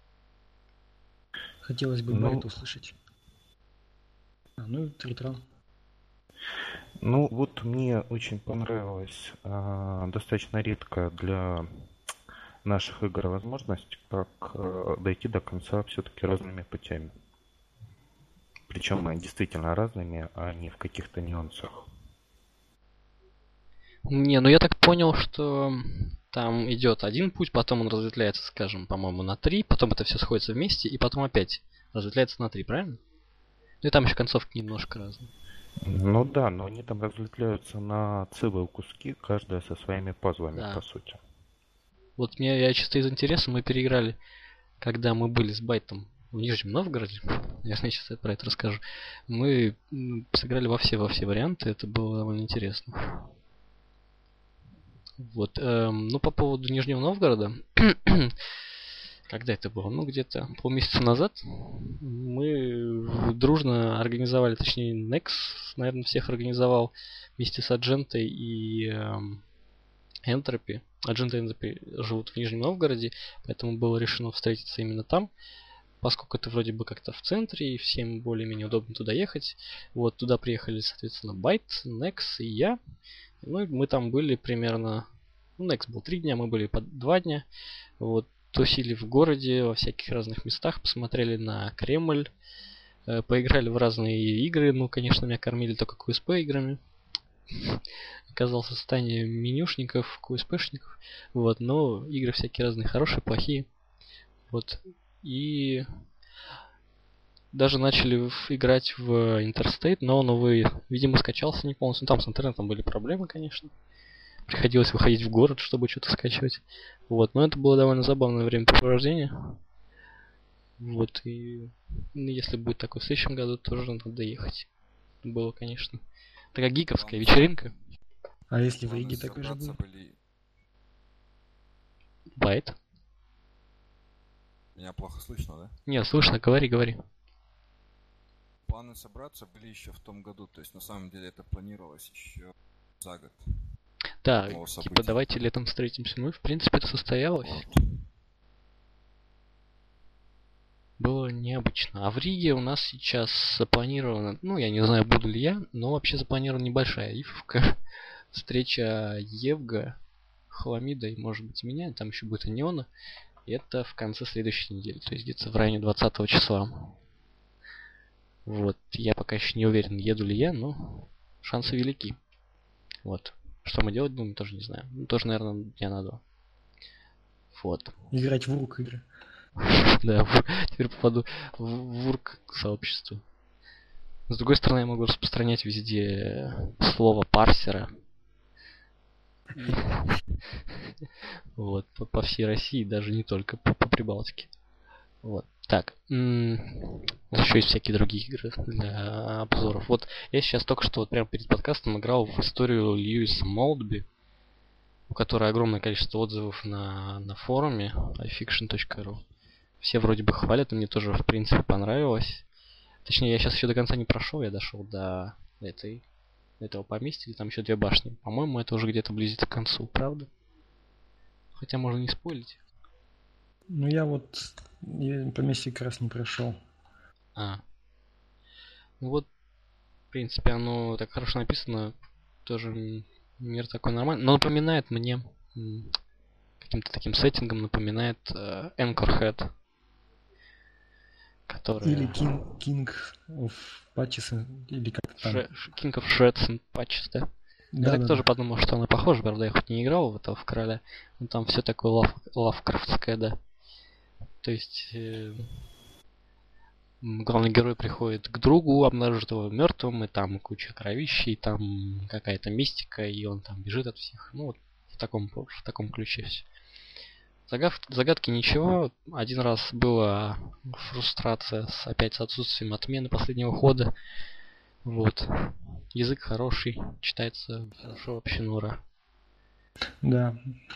Хотелось бы Ну. байт услышать. А, ну и Тритран. Ну, вот мне очень понравилась а, достаточно редкая для наших игр возможность, как а, дойти до конца все-таки разными путями. Причем а, действительно разными, а не в каких-то нюансах. Не, ну я так понял, что там идет один путь, потом он разветвляется, скажем, по-моему, на три, потом это все сходится вместе, и потом опять разветвляется на три, правильно? Ну и там еще концовки немножко разные. Ну да, но они там разлетаются на целые куски, каждая со своими пазлами, Да. по сути. Вот мне, я чисто из интереса, мы переиграли, когда мы были с Байтом в Нижнем Новгороде, я сейчас про это расскажу, мы м, сыграли во все, во все варианты, это было довольно интересно. Вот, эм, ну по поводу Нижнего Новгорода, когда это было? Ну где-то полмесяца назад мы дружно организовали, точнее Nex, наверное, всех организовал вместе с Аджентой и эм, Entropy. Аджента и Entropy живут в Нижнем Новгороде, поэтому было решено встретиться именно там, поскольку это вроде бы как-то в центре и всем более-менее удобно туда ехать. Вот туда приехали, соответственно, Байт, Nex и я. Ну и мы там были примерно... Ну, Nex был три дня, мы были по два дня. Вот, тусили в городе, во всяких разных местах, посмотрели на Кремль, э, поиграли в разные игры. Ну, конечно, меня кормили только кью эс пи играми. Оказался в состоянии менюшников, кью эс пи-шников. Вот, но игры всякие разные, хорошие, плохие. Вот. И даже начали в- играть в Interstate, но он, увы, видимо, скачался не полностью. Ну, там с интернетом были проблемы, конечно. Приходилось выходить в город, чтобы что-то скачивать. Вот, но это было довольно забавное времяпрепровождение. Вот, и ну, если будет такое в следующем году, тоже надо ехать. Было, конечно. Такая гиковская Главное, вечеринка. А если в главное Риге такой же собраться был? были... Байт. Меня плохо слышно, да? Не, слышно, говори, говори. Планы собраться были еще в том году, то есть на самом деле это планировалось еще за год. Да, Такого типа события. давайте летом встретимся. Ну и в принципе это состоялось. Вот. Было необычно. А в Риге у нас сейчас запланировано, ну я не знаю, буду ли я, но вообще запланирована небольшая ивка. Встреча Евга, Хламида и может быть меня, там еще будет Аниона. И это в конце следующей недели, то есть где-то в районе двадцатого числа. Вот, я пока еще не уверен, еду ли я, но шансы велики. Вот. Что мы делать будем, тоже не знаю. Ну, тоже, наверное, дня на два. Вот. Играть в рук игры. Да, в- теперь попаду в в урк сообщество. С другой стороны, я могу распространять везде слово парсера. Вот, по, по всей России, даже не только по, по Прибалтике. Вот. Так. м, Еще есть всякие другие игры для обзоров. Вот я сейчас только что, вот прямо перед подкастом, играл в историю Льюиса Молдби, у которой огромное количество отзывов на, на форуме ай фикшн точка ру. Все вроде бы хвалят, и мне тоже, в принципе, понравилось. Точнее, я сейчас еще до конца не прошел, я дошел до этой, этого поместья, где там еще две башни. По-моему, это уже где-то близится к концу, правда? Хотя можно не спойлить. Ну я вот я поместье как раз не прошел. А. Ну вот, в принципе, оно так хорошо написано. Тоже м, мир такой нормальный. Но напоминает мне м, каким-то таким сеттингом напоминает э, Anchor Head. Которая... Или King, King of Patches, или как там. Ше- Ш- King of Shreds and Patches, да? Я Да, так да, тоже да. подумал, что она похожа, правда, я хоть не играл в этого в короля, но там все такое лав, лавкрафтское, да. То есть, э, м, главный герой приходит к другу, обнаружит его мертвым, и там куча кровищей, там какая-то мистика, и он там бежит от всех. Ну, вот в таком, в таком ключе все. Загад- Загадки ничего. Один раз была фрустрация с, опять с отсутствием отмены последнего хода. Вот. Язык хороший, читается хорошо вообще, ну ура. Да.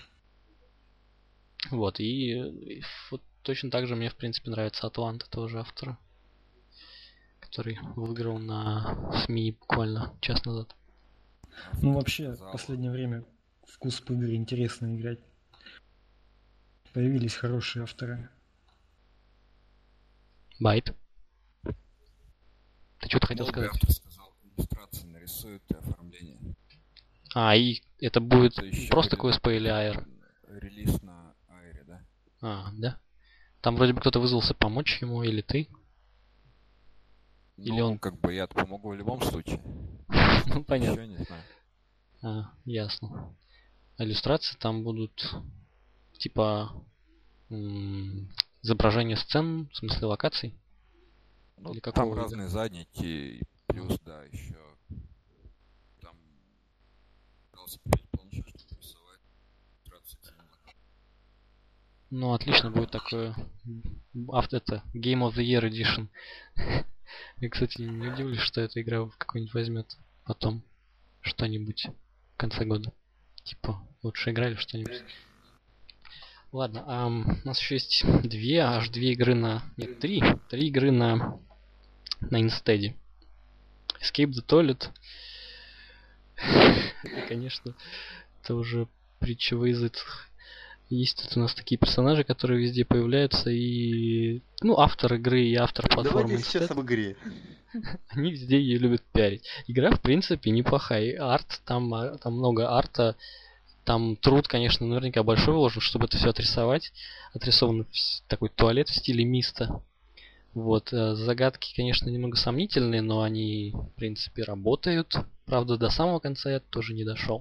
Вот, и, и вот точно так же мне, в принципе, нравится Атланта тоже автора, который выиграл на СМИ буквально час назад. Ну, вообще, в Сказал. последнее время вкус в игры интересно играть. Появились хорошие авторы. Байт. Ты что-то хотел Новый сказать? автор сказал, иллюстрации нарисуют и оформление. А, и это будет Это еще просто будет такой спойлер Айр. Релиз на Айре, да? А, да? Там вроде бы кто-то вызвался помочь ему, или ты? Или ну, он- как бы я помогу в любом случае. Ну, понятно. Еще не знаю. А, ясно. А иллюстрации там будут типа м, изображение сцен, в смысле локаций? Ну, Или там какого вида? разные задники, и плюс, да, еще там пытался купить планшет, чтобы рисовать. иллюстрации к самому заказу. Ну, отлично, будет такое авто это Game of the Year Edition. Я, кстати, не удивлюсь, что эта игра какой-нибудь возьмет потом что-нибудь в конце года. Типа, лучше игра или что-нибудь. Ладно, а м, у нас еще есть две, аж две игры на... Нет, три. Три игры на... на Инстеде. Escape the Toilet. И, конечно, это уже притча во языцах. Есть тут у нас такие персонажи, которые везде появляются, и... Ну, автор игры и автор платформы Давайте сейчас Instead, об игре. они везде ее любят пиарить. Игра, в принципе, неплохая. И арт, там, а, там много арта. Там труд, конечно, наверняка большой вложен, чтобы это все отрисовать. Отрисован вс- такой туалет в стиле Миста. Вот, э, загадки, конечно, немного сомнительные, но они, в принципе, работают. Правда, до самого конца я тоже не дошел.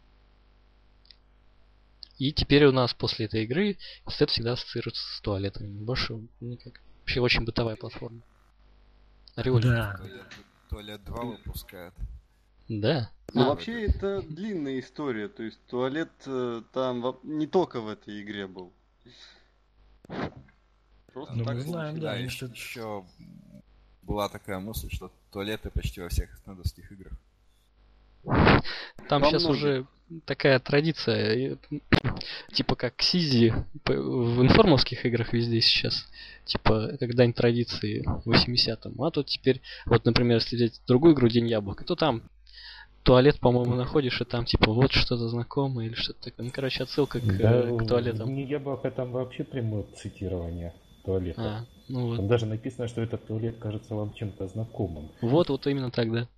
И теперь у нас после этой игры Instead всегда ассоциируется с туалетами. Больше никак. Вообще очень бытовая платформа. Ореоль. Да. Туалет, туалет два выпускает. Да. Ну, А, вообще, это длинная история. То есть, туалет э, там во- не только в этой игре был. Просто Ну, так мы знаем, получилось. да, Да, если- еще, была такая мысль, что туалеты почти во всех снедовских играх. Там Во сейчас многих. уже такая традиция, и, типа как Сизи п- в информовских играх везде сейчас. Типа, как дань традиции восьмидесятым. А тут теперь, вот, например, если взять другую игру День яблока, то там туалет, по-моему, находишь, и там типа вот что-то знакомое или что-то такое. Ну, короче, отсылка к, Да, э, к туалетам. не яблоко, там вообще прямое цитирование туалета. А, ну вот. Там даже написано, что этот туалет кажется вам чем-то знакомым. Вот, вот именно так, да.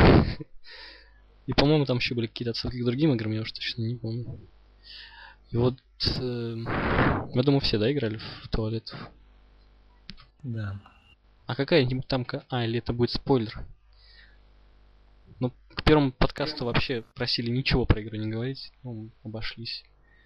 И, по-моему, там еще были какие-то отсылки к другим играм, я уж точно не помню. И вот, э, я думаю, все, да, играли в туалет. Да. А какая-нибудь там... ка- А, или это будет спойлер? Ну, к первому подкасту вообще просили ничего про игру не говорить. Ну, обошлись.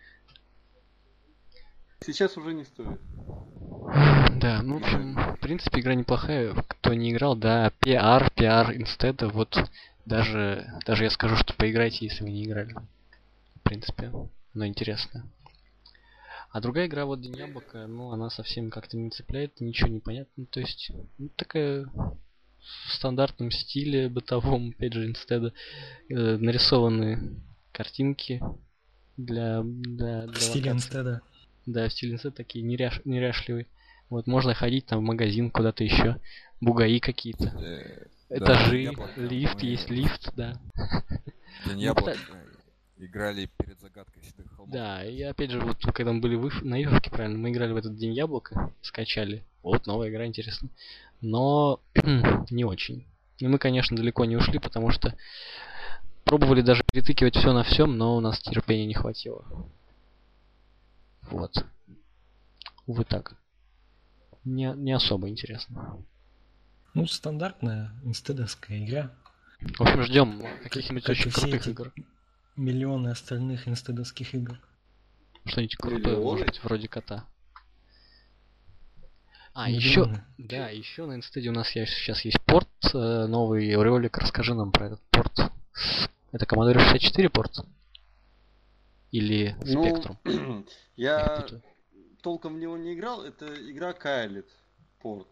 Сейчас уже не стоит. Да, ну, в общем, в принципе, игра неплохая. Кто не играл, да, пиар, пиар инстеда, вот даже, даже я скажу, что поиграйте, если вы не играли. В принципе, но интересно. А другая игра, вот День Яблока, ну, она совсем как-то не цепляет, ничего не понятно. То есть, ну, такая в стандартном стиле, бытовом, опять же, инстеда, э, нарисованы картинки для, для, В для стиле локаций. инстеда. Да, в стиле инстеда такие неряш, неряшливые. Вот, можно ходить там в магазин, куда-то еще. Бугаи какие-то. Э, да, Этажи, День Яблока лифт, мы есть лифт, да. День Ну, Яблока кстати- играли перед загадкой седых холмов. Да, и опять же, вот когда мы были в Иф- на Ифовке, правильно, мы играли в этот День Яблока, скачали. Вот, новая игра, интересно. Но не очень. И мы, конечно, далеко не ушли, потому что пробовали даже перетыкивать все на всем, но у нас терпения не хватило. Вот. Увы, так. Не, не особо интересно. Ну, стандартная инстедовская игра. В общем, ждем каких-нибудь Как и очень все крутых эти игр. Миллионы остальных инстедовских игр. Что-нибудь крутое, Миллионы? может быть, вроде кота. А, еще, Миллионы. да, еще на инстаде у нас сейчас есть порт, э, новый ролик, расскажи нам про этот порт. Это Commodore шестьдесят четыре порт? Или Spectrum? Ну, Я их я путаю. толком в него не играл, это игра Кайлит порт.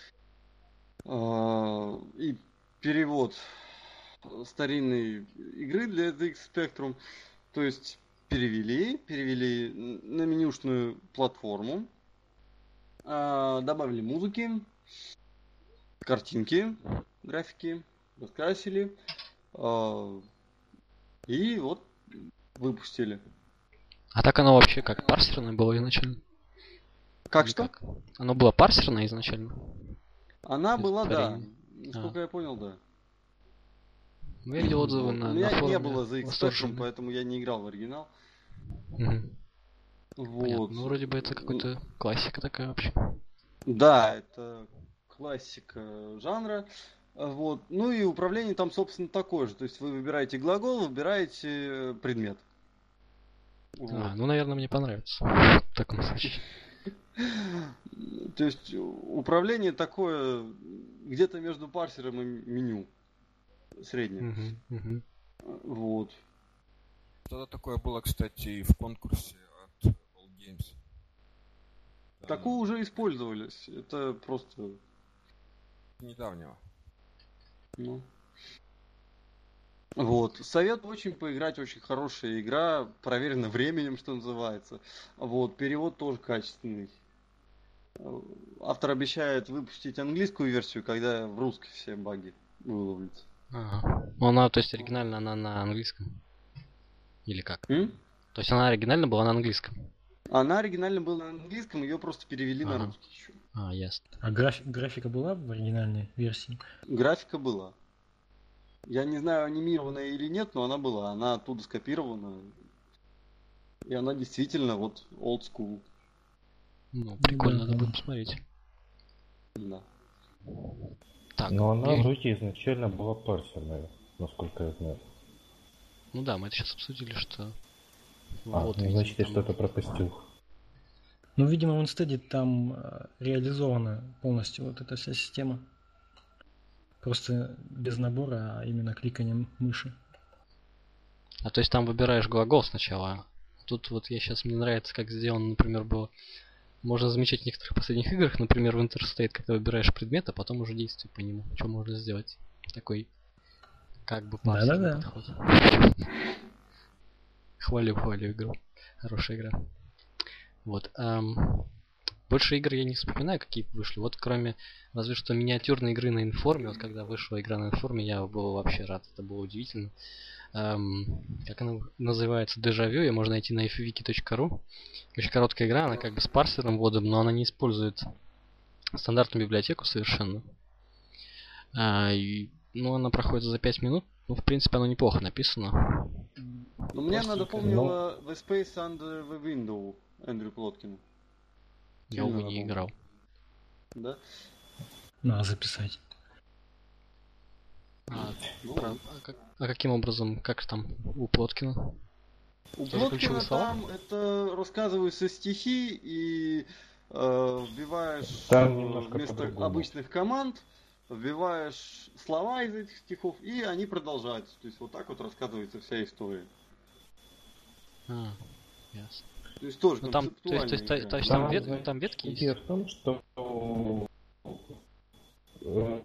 А, И перевод старинной игры для эс икс Spectrum. То есть перевели, перевели н- на менюшную платформу, а, добавили музыки, картинки, графики, раскрасили, а, и вот выпустили. А так оно вообще как парсерное было изначально? Как Или что? как? Оно было парсерное изначально? Она Без была, да. творения. Насколько я понял, да. Ну, я видел отзывы Вот. на, У на меня не форуме было эс икс Spectrum, восторженные. поэтому я не играл в оригинал. Мгм. Вот. Понятно. Ну, вроде бы это какой-то классика такая вообще. Да, это классика жанра. А, Вот. Ну и управление там, собственно, такое же. То есть вы выбираете глагол, выбираете предмет. Вот. А, ну, наверное, мне понравится. В таком случае. То есть управление такое где-то между парсером и меню. Среднее. Мгм, мгм. Вот. Что-то такое было, кстати, и в конкурсе от All Games. Там Такое уже использовались. Это просто... недавнего. Ну. Вот. Совет очень поиграть, очень хорошая игра, проверена временем, что называется. Вот. Перевод тоже качественный. Э, Автор обещает выпустить английскую версию, когда в русской все баги выловлятся. Ага. Ну, она, то есть, оригинально она на английском? Или как? М? То есть, она оригинально была на английском? Она оригинально была на английском, ее просто перевели на Ага. русский еще. А, ясно. А графи- графика была в оригинальной версии? Графика была. Я не знаю, анимированная или нет, но она была. Она оттуда скопирована. И она действительно вот old school. Ну, прикольно, да, надо да. будет посмотреть. Да. Так, Но она я- вроде изначально была парсерная, насколько я знаю. ну да, мы это сейчас обсудили, что... А, вот, ну, видимо, значит, я там- что-то пропустил. Ну, видимо, в инстаде там э, реализована полностью вот эта вся система. Просто без набора, а именно кликанием мыши. А то есть там выбираешь глагол сначала. Тут вот я сейчас, мне нравится, как сделано, например, было. Можно замечать в некоторых последних играх, например, в Interstate, когда выбираешь предмет, а потом уже действуй по нему. Что можно сделать? Такой, как бы, парсерный Да-да-да. подход. Хвалю, хвалю игру. Хорошая игра. Вот. ам, Больше игр я не вспоминаю, какие вышли. Вот кроме, разве что миниатюрной игры на информе. Вот когда вышла игра на информе, я был вообще рад. Это было удивительно. Ам, как она называется? Дежавю. Ее можно найти на эф вики точка ру. Очень короткая игра, она как бы с парсером вводом, но она не использует стандартную библиотеку совершенно. А, и, ну, она проходит за пять минут. Ну, в принципе, оно неплохо написано. Но мне она Простенько. напомнила The Space Under the Window Эндрю Плоткину. Я, Сильно увы, не напомнила. играл. Да? Надо записать. А, Ну, про- а как- а каким образом? Как там у Плоткина? У Тоже Плоткина ключевые слова? там это рассказываются стихи и э, вбиваешь Там э, немножко вместо по-другому. обычных команд, вбиваешь слова из этих стихов, и они продолжаются. То есть вот так вот рассказывается вся история. А, ясно. То есть тоже Ну там, то есть, то есть, то, концептуальная то есть игра. там, Да, вет- знаете, там ветки Идея есть? в том, что э,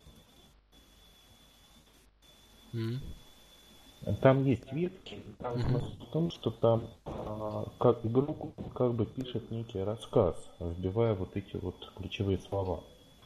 М. там есть ветки, там Мгм. смысл в том, что там а, как игрок как бы пишет некий рассказ, вбивая вот эти вот ключевые слова.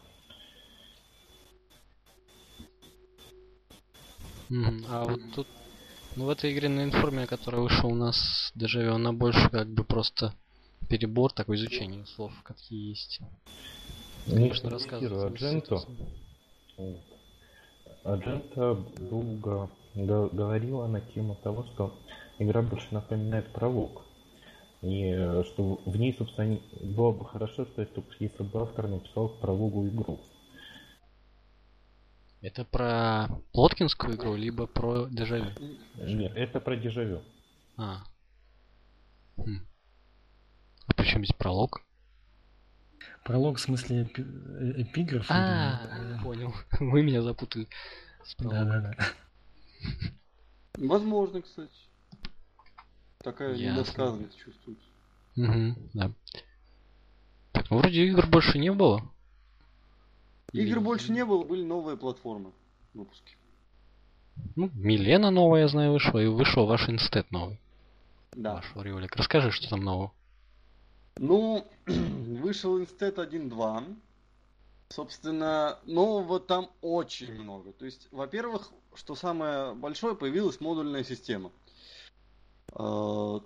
Мгм. А вот тут, ну в этой игре на информе, которая вышла у нас Дежавю, она больше как бы просто перебор, такое изучение слов, какие есть. Не Конечно, рассказывать. комментирую Адженту. Вот. Аджента долго го- говорила на тему того, что игра больше напоминает пролог. И э, что в ней, собственно, не- было бы хорошо, что если, если бы автор написал к прологу игру. Это про Плоткинскую игру, либо про Дежавю? Нет, это про дежавю. А. Хм. А при чем здесь пролог? Пролог в смысле эпи- э- эпиграф? А, или- понял. Вы меня запутали. с прологом. Да-да-да. Возможно, кстати. Такая Ясно. недосказанность чувствуется. Мгм, да. Так, ну вроде игр больше не было. Игр Или- больше не было, были новые платформы. Выпуски. Ну, Милена новая, я знаю, вышла, и вышел ваш инстед новый. Да. Ваш Вариолик. Расскажи, что там нового. Ну, вышел Инстед один точка два. Собственно, нового там очень много. То есть, во-первых, что самое большое, появилась модульная система. Э,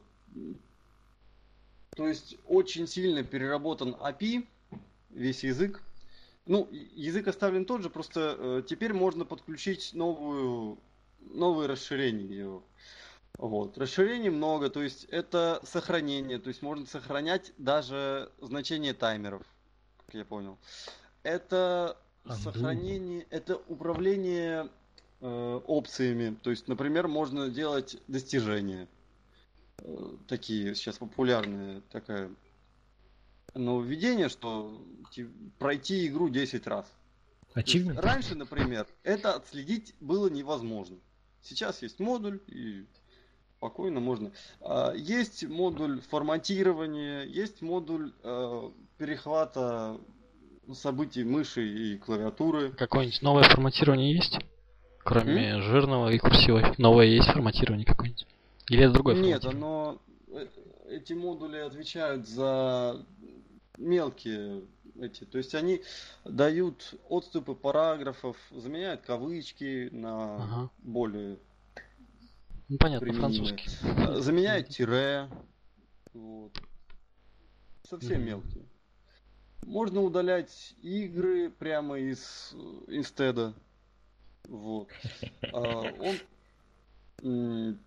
То есть, очень сильно переработан эй пи ай, весь язык. Ну, и- язык оставлен тот же, просто э, теперь можно подключить новую, новые расширения его. Вот. Расширений много, то есть это сохранение, то есть можно сохранять даже значение таймеров, как я понял. Это Undo. сохранение, это управление э, опциями, то есть, например, можно делать достижения. Э, такие сейчас популярные, такая нововведение, что ти- пройти игру десять раз. То есть Achievement? раньше, например, это отследить было невозможно. Сейчас есть модуль, и спокойно можно. А, Есть модуль форматирования, есть модуль э, перехвата событий мыши и клавиатуры. Какое-нибудь новое форматирование есть? Кроме жирного и курсива. Новое есть форматирование какое-нибудь? Или это другое Нет, форматирование? оно э, эти модули отвечают за мелкие эти, то есть они дают отступы параграфов, заменяют кавычки на Ага. более Ну понятно, применимые. французский. Э, заменяют тире. Вот. Совсем Мгм. мелкие. Можно удалять игры прямо из э, инстеда. Вот. А, он м,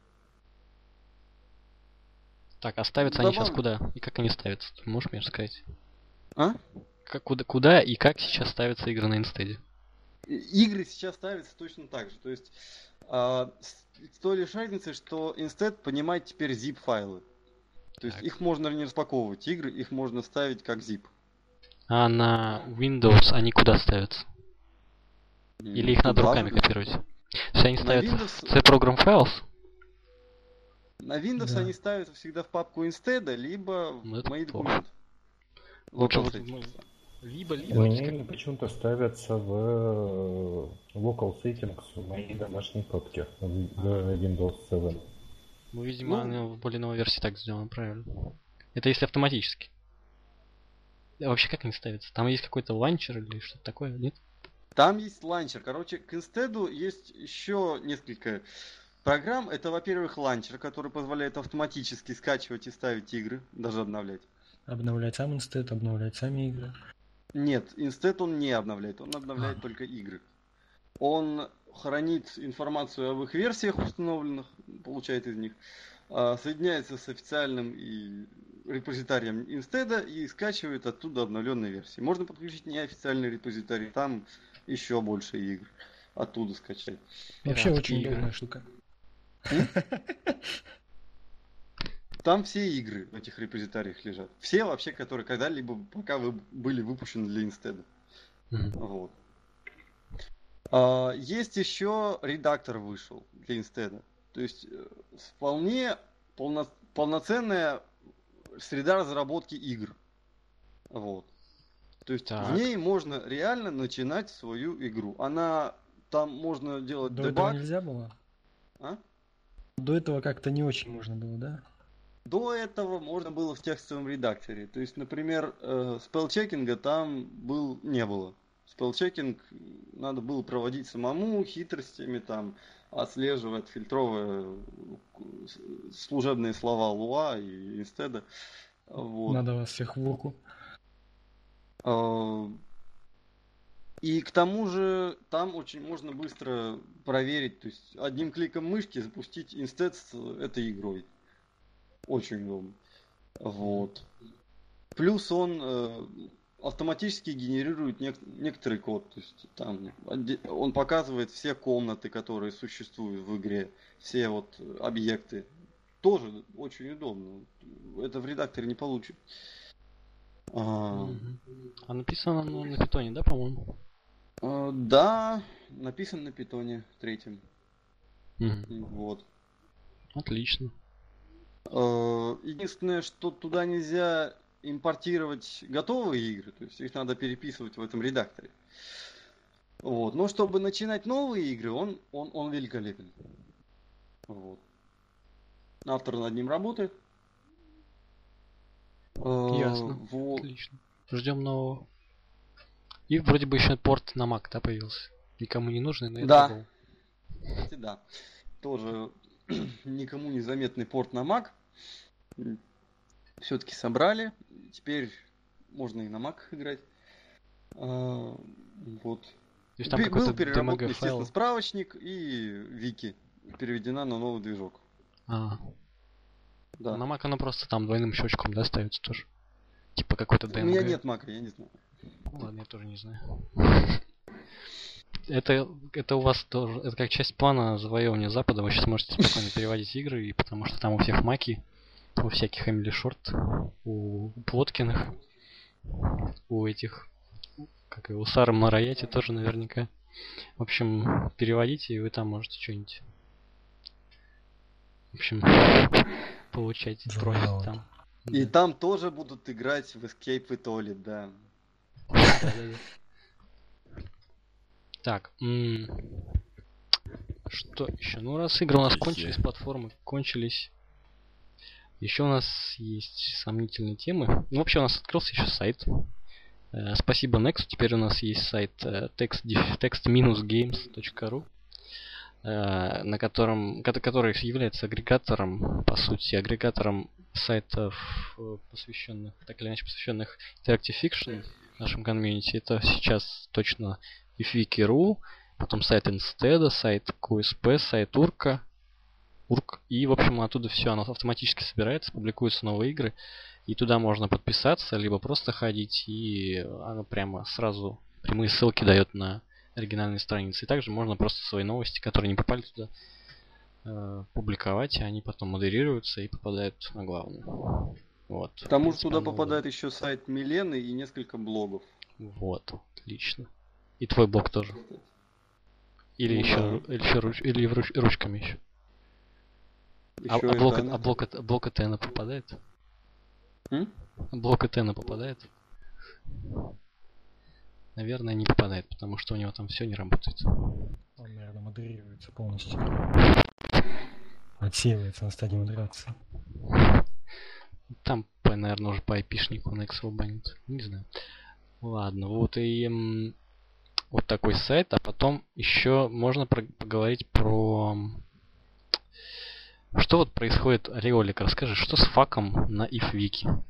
Так, а ставятся они сейчас добавлю- куда? И как они ставятся? Ты можешь мне рассказать? А? Как, куда, куда и как сейчас ставятся игры на инстеде? И- Игры сейчас ставятся точно так же. То есть а, с, с той лишь разницей, что Instead понимает теперь zip-файлы. То есть Так. их можно не распаковывать игры, их можно ставить как zip. А на Windows они куда ставятся? Или их надо Туда руками же. копировать? То есть они На ставятся Windows- в C-Program Files? На Windows Да. они ставятся всегда в папку Instead, либо Ну, в это мои плохо. документы. Лучше Local вот settings. Либо, У либо. меня они почему-то ставятся в э, Local Settings в моей домашней папке в в Windows семь. Ну, видимо, Ну. она в более новой версии так сделано, правильно. Это если автоматически. А вообще как они ставятся? Там есть какой-то ланчер или что-то такое, нет? Там есть ланчер. Короче, к Instead есть еще несколько программ. Это, во-первых, ланчер, который позволяет автоматически скачивать и ставить игры, даже обновлять. Обновлять сам инстед, обновлять сами игры. Нет, Instead он не обновляет, он обновляет А. только игры. Он хранит информацию об их версиях установленных, получает из них, а, соединяется с официальным и репозитарием Instead и скачивает оттуда обновленные версии. Можно подключить неофициальный репозитарий, там еще больше игр оттуда скачать. Вообще Пиратские очень игры. удобная штука. Там все игры в этих репозитариях лежат. Все вообще, которые когда-либо пока вы были выпущены для Instead. Мгм. Вот. А, есть еще редактор вышел для Instead. То есть э, вполне полно- полноценная среда разработки игр. Вот. То есть Так. в ней можно реально начинать свою игру. Она там можно делать До этого дебаг. нельзя было? А? До этого как-то не очень можно было, да? До этого можно было в текстовом редакторе. То есть, например, э, спеллчекинга там был, не было. Спеллчекинг надо было проводить самому, хитростями там, отслеживая, отфильтровывая э, служебные слова Луа и Инстеда. Вот. Надо вас всех в оку. А, И к тому же там очень можно быстро проверить, то есть одним кликом мышки запустить инстед с этой игрой. Очень удобно. Вот. Плюс он э, автоматически генерирует нек- некоторый код. То есть там отде- он показывает все комнаты, которые существуют в игре, все вот объекты. Тоже очень удобно. Это в редакторе не получится. А, Мгм. А написано ну, на питоне, да, по-моему? а, да, написан на питоне третьем. Мгм. Вот. Отлично. А, единственное, что туда нельзя импортировать готовые игры, то есть их надо переписывать в этом редакторе. Вот. Но чтобы начинать новые игры, он, он, он великолепен. Вот. Автор над ним работает. А, Ясно. вот. Отлично. Ждем нового. И вроде бы еще порт на Mac, да, появился. Никому не нужный, но я Да. пробовал. Кстати, да. Тоже никому не заметный порт на Mac. Все-таки собрали. Теперь можно и на Mac играть. А, вот. То есть там Б- какой-то Был переработан, dmg естественно, файл. справочник и вики переведена на новый движок. А, Да. на Mac оно просто там двойным щелчком, да, ставится тоже. Типа какой-то У dmg. меня нет мака, я не знаю. Ну ладно, я тоже не знаю. Это, это у вас тоже, это как часть плана завоевания Запада, вы сейчас можете спокойно переводить игры, и потому что там у всех маки, у всяких Эмили Шорт, у Плоткиных, у этих, как и у Сары Мараяти тоже наверняка. В общем, переводите, и вы там можете что-нибудь, в общем, получать, Завоевывать. профит там. И Да. там тоже будут играть в Escape и Toilet, да. Да-да-да. Так, м, что еще? Ну, раз игры у нас Хе-хе. кончились, платформы кончились. Еще у нас есть сомнительные темы. Ну, вообще у нас открылся еще сайт. Э, Спасибо Next. Теперь у нас есть сайт э, text games точка ру, э, на котором, ко- который является агрегатором, по сути, агрегатором сайтов, э, посвященных, так или иначе посвященных Interactive Fiction, нашем комьюнити. Это сейчас точно ifwiki точка ру, потом сайт Instead, сайт кью эс пи, сайт Урка, Урк, и, в общем, оттуда все, оно автоматически собирается, публикуются новые игры, и туда можно подписаться, либо просто ходить, и оно прямо сразу прямые ссылки дает на оригинальные страницы. И также можно просто свои новости, которые не попали туда, э, публиковать, и они потом модерируются и попадают на главную. Вот. К В тому же принципе, туда оно попадает еще сайт Милены и несколько блогов. Вот, отлично. И твой блог тоже. Или Ну еще, да. или, еще руч- или руч- ручками еще. А, Еще а блок, это а блок, от- блок от Эна попадает? М? Блок от Эна попадает? Наверное, не попадает, потому что у него там все не работает. Он, наверное, модерируется полностью. Отсеивается на стадии модерации. Там, по- наверное, уже по айпишнику Next его банит. Не знаю. Ладно, вот и м, вот такой сайт, а потом еще можно про- поговорить про... м, Что вот происходит, Риолик, расскажи, что с факом на ifwiki?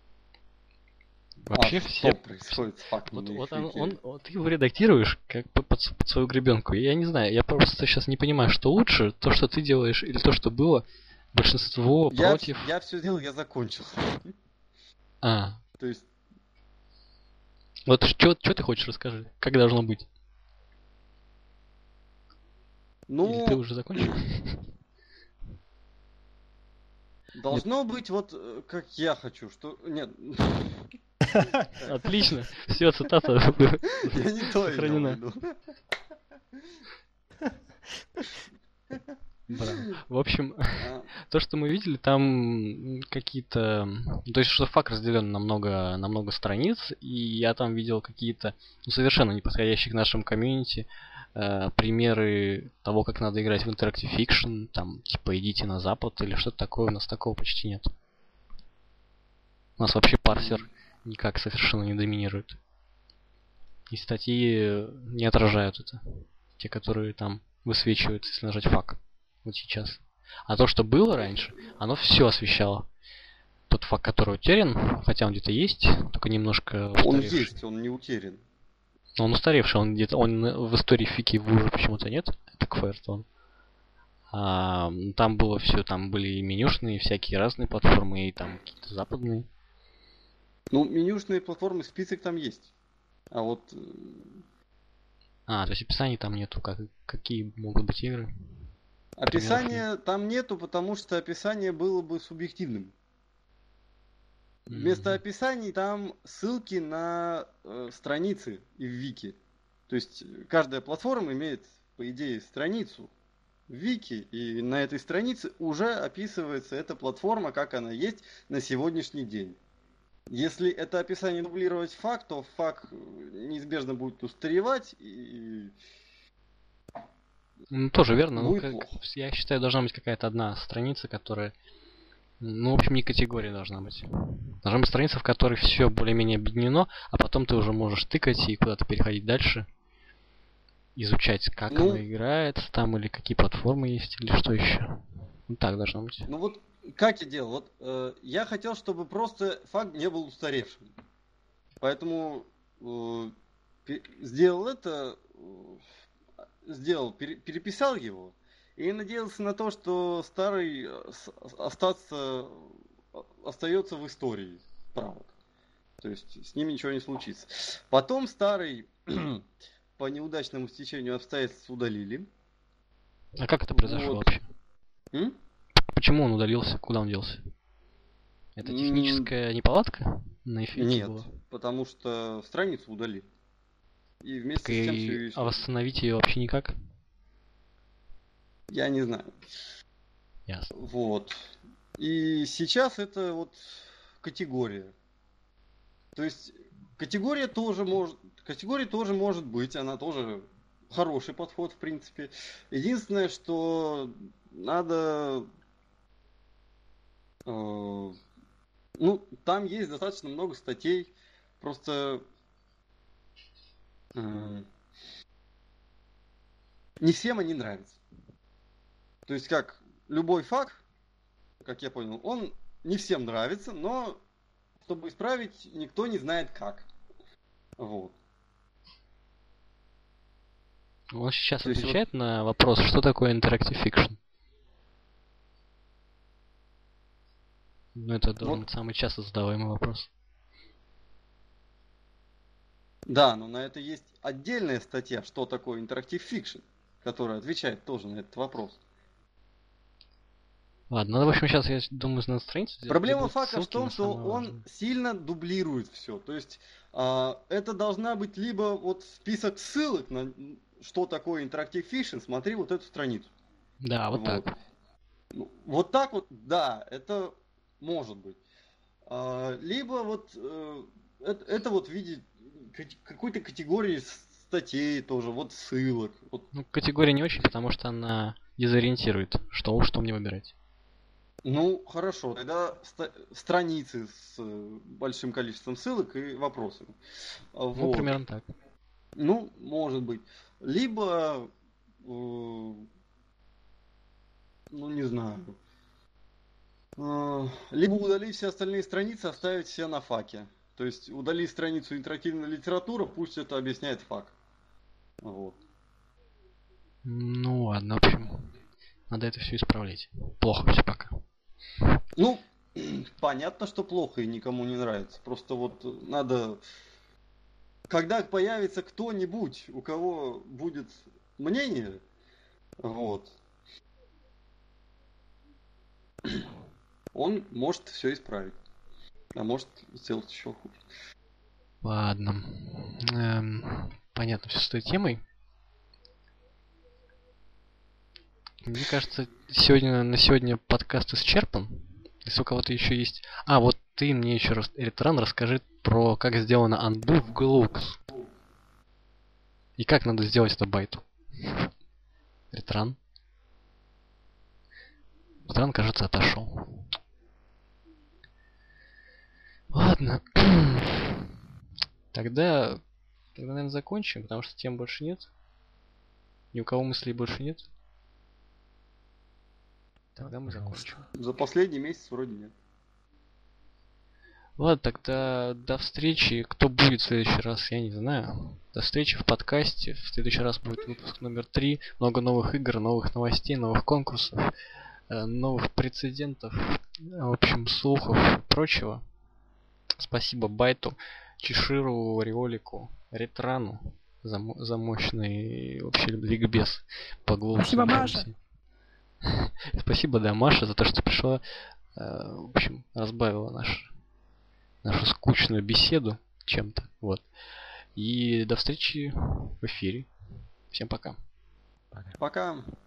Вообще а все... что происходит с фактом Вот, на вот, он, Ифрике? он- вот ты его редактируешь как под, под с- под свою гребенку. Я не знаю, я просто сейчас не понимаю, что лучше, то, что ты делаешь, или то, что было. Большинство Я, против... я все сделал, я закончил. А, То есть, вот что ты хочешь, расскажи. Как должно быть? Или ты ну, уже закончил? должно быть вот э, как я хочу, что... Нет, Отлично. Все, цитата я не то имел в сохранена. виду. Браво. В общем, А, то, что мы видели, там м, какие-то... м, То есть, что фак разделен на много, на много страниц, и я там видел какие-то ну, совершенно неподходящие к нашему комьюнити э, примеры того, как надо играть в Interactive Fiction, там, типа, идите на запад или что-то такое, у нас такого почти нет. У нас вообще парсер никак совершенно не доминирует. И статьи э, не отражают это. Те, которые там высвечиваются, если нажать фак. Вот сейчас. А то, что было раньше, оно все освещало. Тот факт, который утерян, хотя он где-то есть, только немножко он устаревший. есть, он не утерян. Но он устаревший, он где-то, он в истории фики в уже почему-то нет. Это Кфаертон. А, м, там было все, там были и менюшные, всякие разные платформы, и там какие-то западные. Ну, менюшные платформы, список там есть. А вот... э, А, то есть описаний там нету, как, какие могут быть игры. Описания там нету, потому что описание было бы субъективным. Вместо Мгм. описаний там ссылки на э, страницы и в вики. То есть э, каждая платформа имеет, по идее, страницу в вики, и на этой странице уже описывается эта платформа, как она есть на сегодняшний день. Если это описание дублировать в фак, то фак э, неизбежно будет устаревать, и Ну, тоже верно, но будет как, плохо. я считаю, должна быть какая-то одна страница, которая, ну, в общем, не категория должна быть. Должна быть страница, в которой все более-менее объединено, а потом ты уже можешь тыкать и куда-то переходить дальше, изучать, как Ну, оно играет, там или какие платформы есть, или что еще. Ну, так должно быть. ну вот как я делал? Вот э, я хотел, чтобы просто факт не был устаревшим. Поэтому э, пе- сделал это, э, сделал, пере- переписал его и надеялся на то, что старый э, с- остаться э, остается в истории правок. То есть с ним ничего не случится. Потом старый по неудачному стечению обстоятельств удалили. А как это произошло Вот. вообще? М? Почему он удалился? Куда он делся? Это М, техническая неполадка на эф вики Нет, была? потому что страницу удалили. И Так вместе с тем и... все А восстановить ее вообще никак? я не знаю. Ясно. Вот. И сейчас это вот категория. То есть категория тоже может, категория тоже может быть, она тоже хороший подход, в принципе. Единственное, что надо, э, ну, там есть достаточно много статей, просто э, не всем они нравятся. То есть как любой факт, как я понял, он не всем нравится, но чтобы исправить, никто не знает как. Вот. Он сейчас То есть вот, отвечает на вопрос, что такое interactive fiction. Ну, это должен вот, быть самый часто задаваемый вопрос. да, но на это есть отдельная статья, что такое interactive fiction, которая отвечает тоже на этот вопрос. Ладно, ну, в общем, сейчас я думаю, на страницу сделать, где Проблема будут фака в ссылки на том, что самое он важное. сильно дублирует все. То есть а, это должна быть либо вот список ссылок на что такое interactive fiction, смотри вот эту страницу. Да, вот Вот. так. Ну, вот так вот, да, это может быть. А, либо вот э, это, это вот в виде кати- какой-то категории статей тоже, вот ссылок. Вот. Ну, категория не очень, потому что она дезориентирует, что, что мне выбирать. Ну, хорошо, тогда ста- страницы с э, большим количеством ссылок и вопросами. А, Ну, Вот. примерно так. Ну, может быть. Либо, э, ну, не знаю. Э, либо удалить все остальные страницы, оставить все на факе. То есть удали страницу интерактивная литература, пусть это объясняет фак. Вот. Ну, ладно, в общем, надо это все исправлять. Плохо все пока. Ну, понятно, что плохо и никому не нравится. Просто вот надо, когда появится кто-нибудь, у кого будет мнение, вот, он может все исправить. А может сделать еще хуже. Ладно. Эм, понятно все с этой темой. Мне кажется, сегодня на сегодня подкаст исчерпан. Если у кого-то еще есть... А, вот ты мне еще раз, Ретран, расскажи про как сделано undo в Glux. И как надо сделать это байту. Ретран. Ретран, кажется, отошел. Ладно. Тогда, тогда, наверное, закончим, потому что тем больше нет. Ни у кого мыслей больше нет. Тогда мы Пожалуйста. закончим. За последний месяц вроде нет. Ладно, тогда до встречи. Кто будет в следующий раз, я не знаю. До встречи в подкасте. В следующий раз будет выпуск номер три. Много новых игр, новых новостей, новых конкурсов, э, новых прецедентов, в общем, слухов и прочего. Спасибо Байту, Чеширу, Риолику, Ретрану за, мо- за мощный вообще ликбез по глупости. Спасибо, Маша. Спасибо, да, Маша, за то, что пришла. э, В общем, разбавила наш нашу скучную беседу чем-то. Вот. И до встречи в эфире. Всем пока. Пока.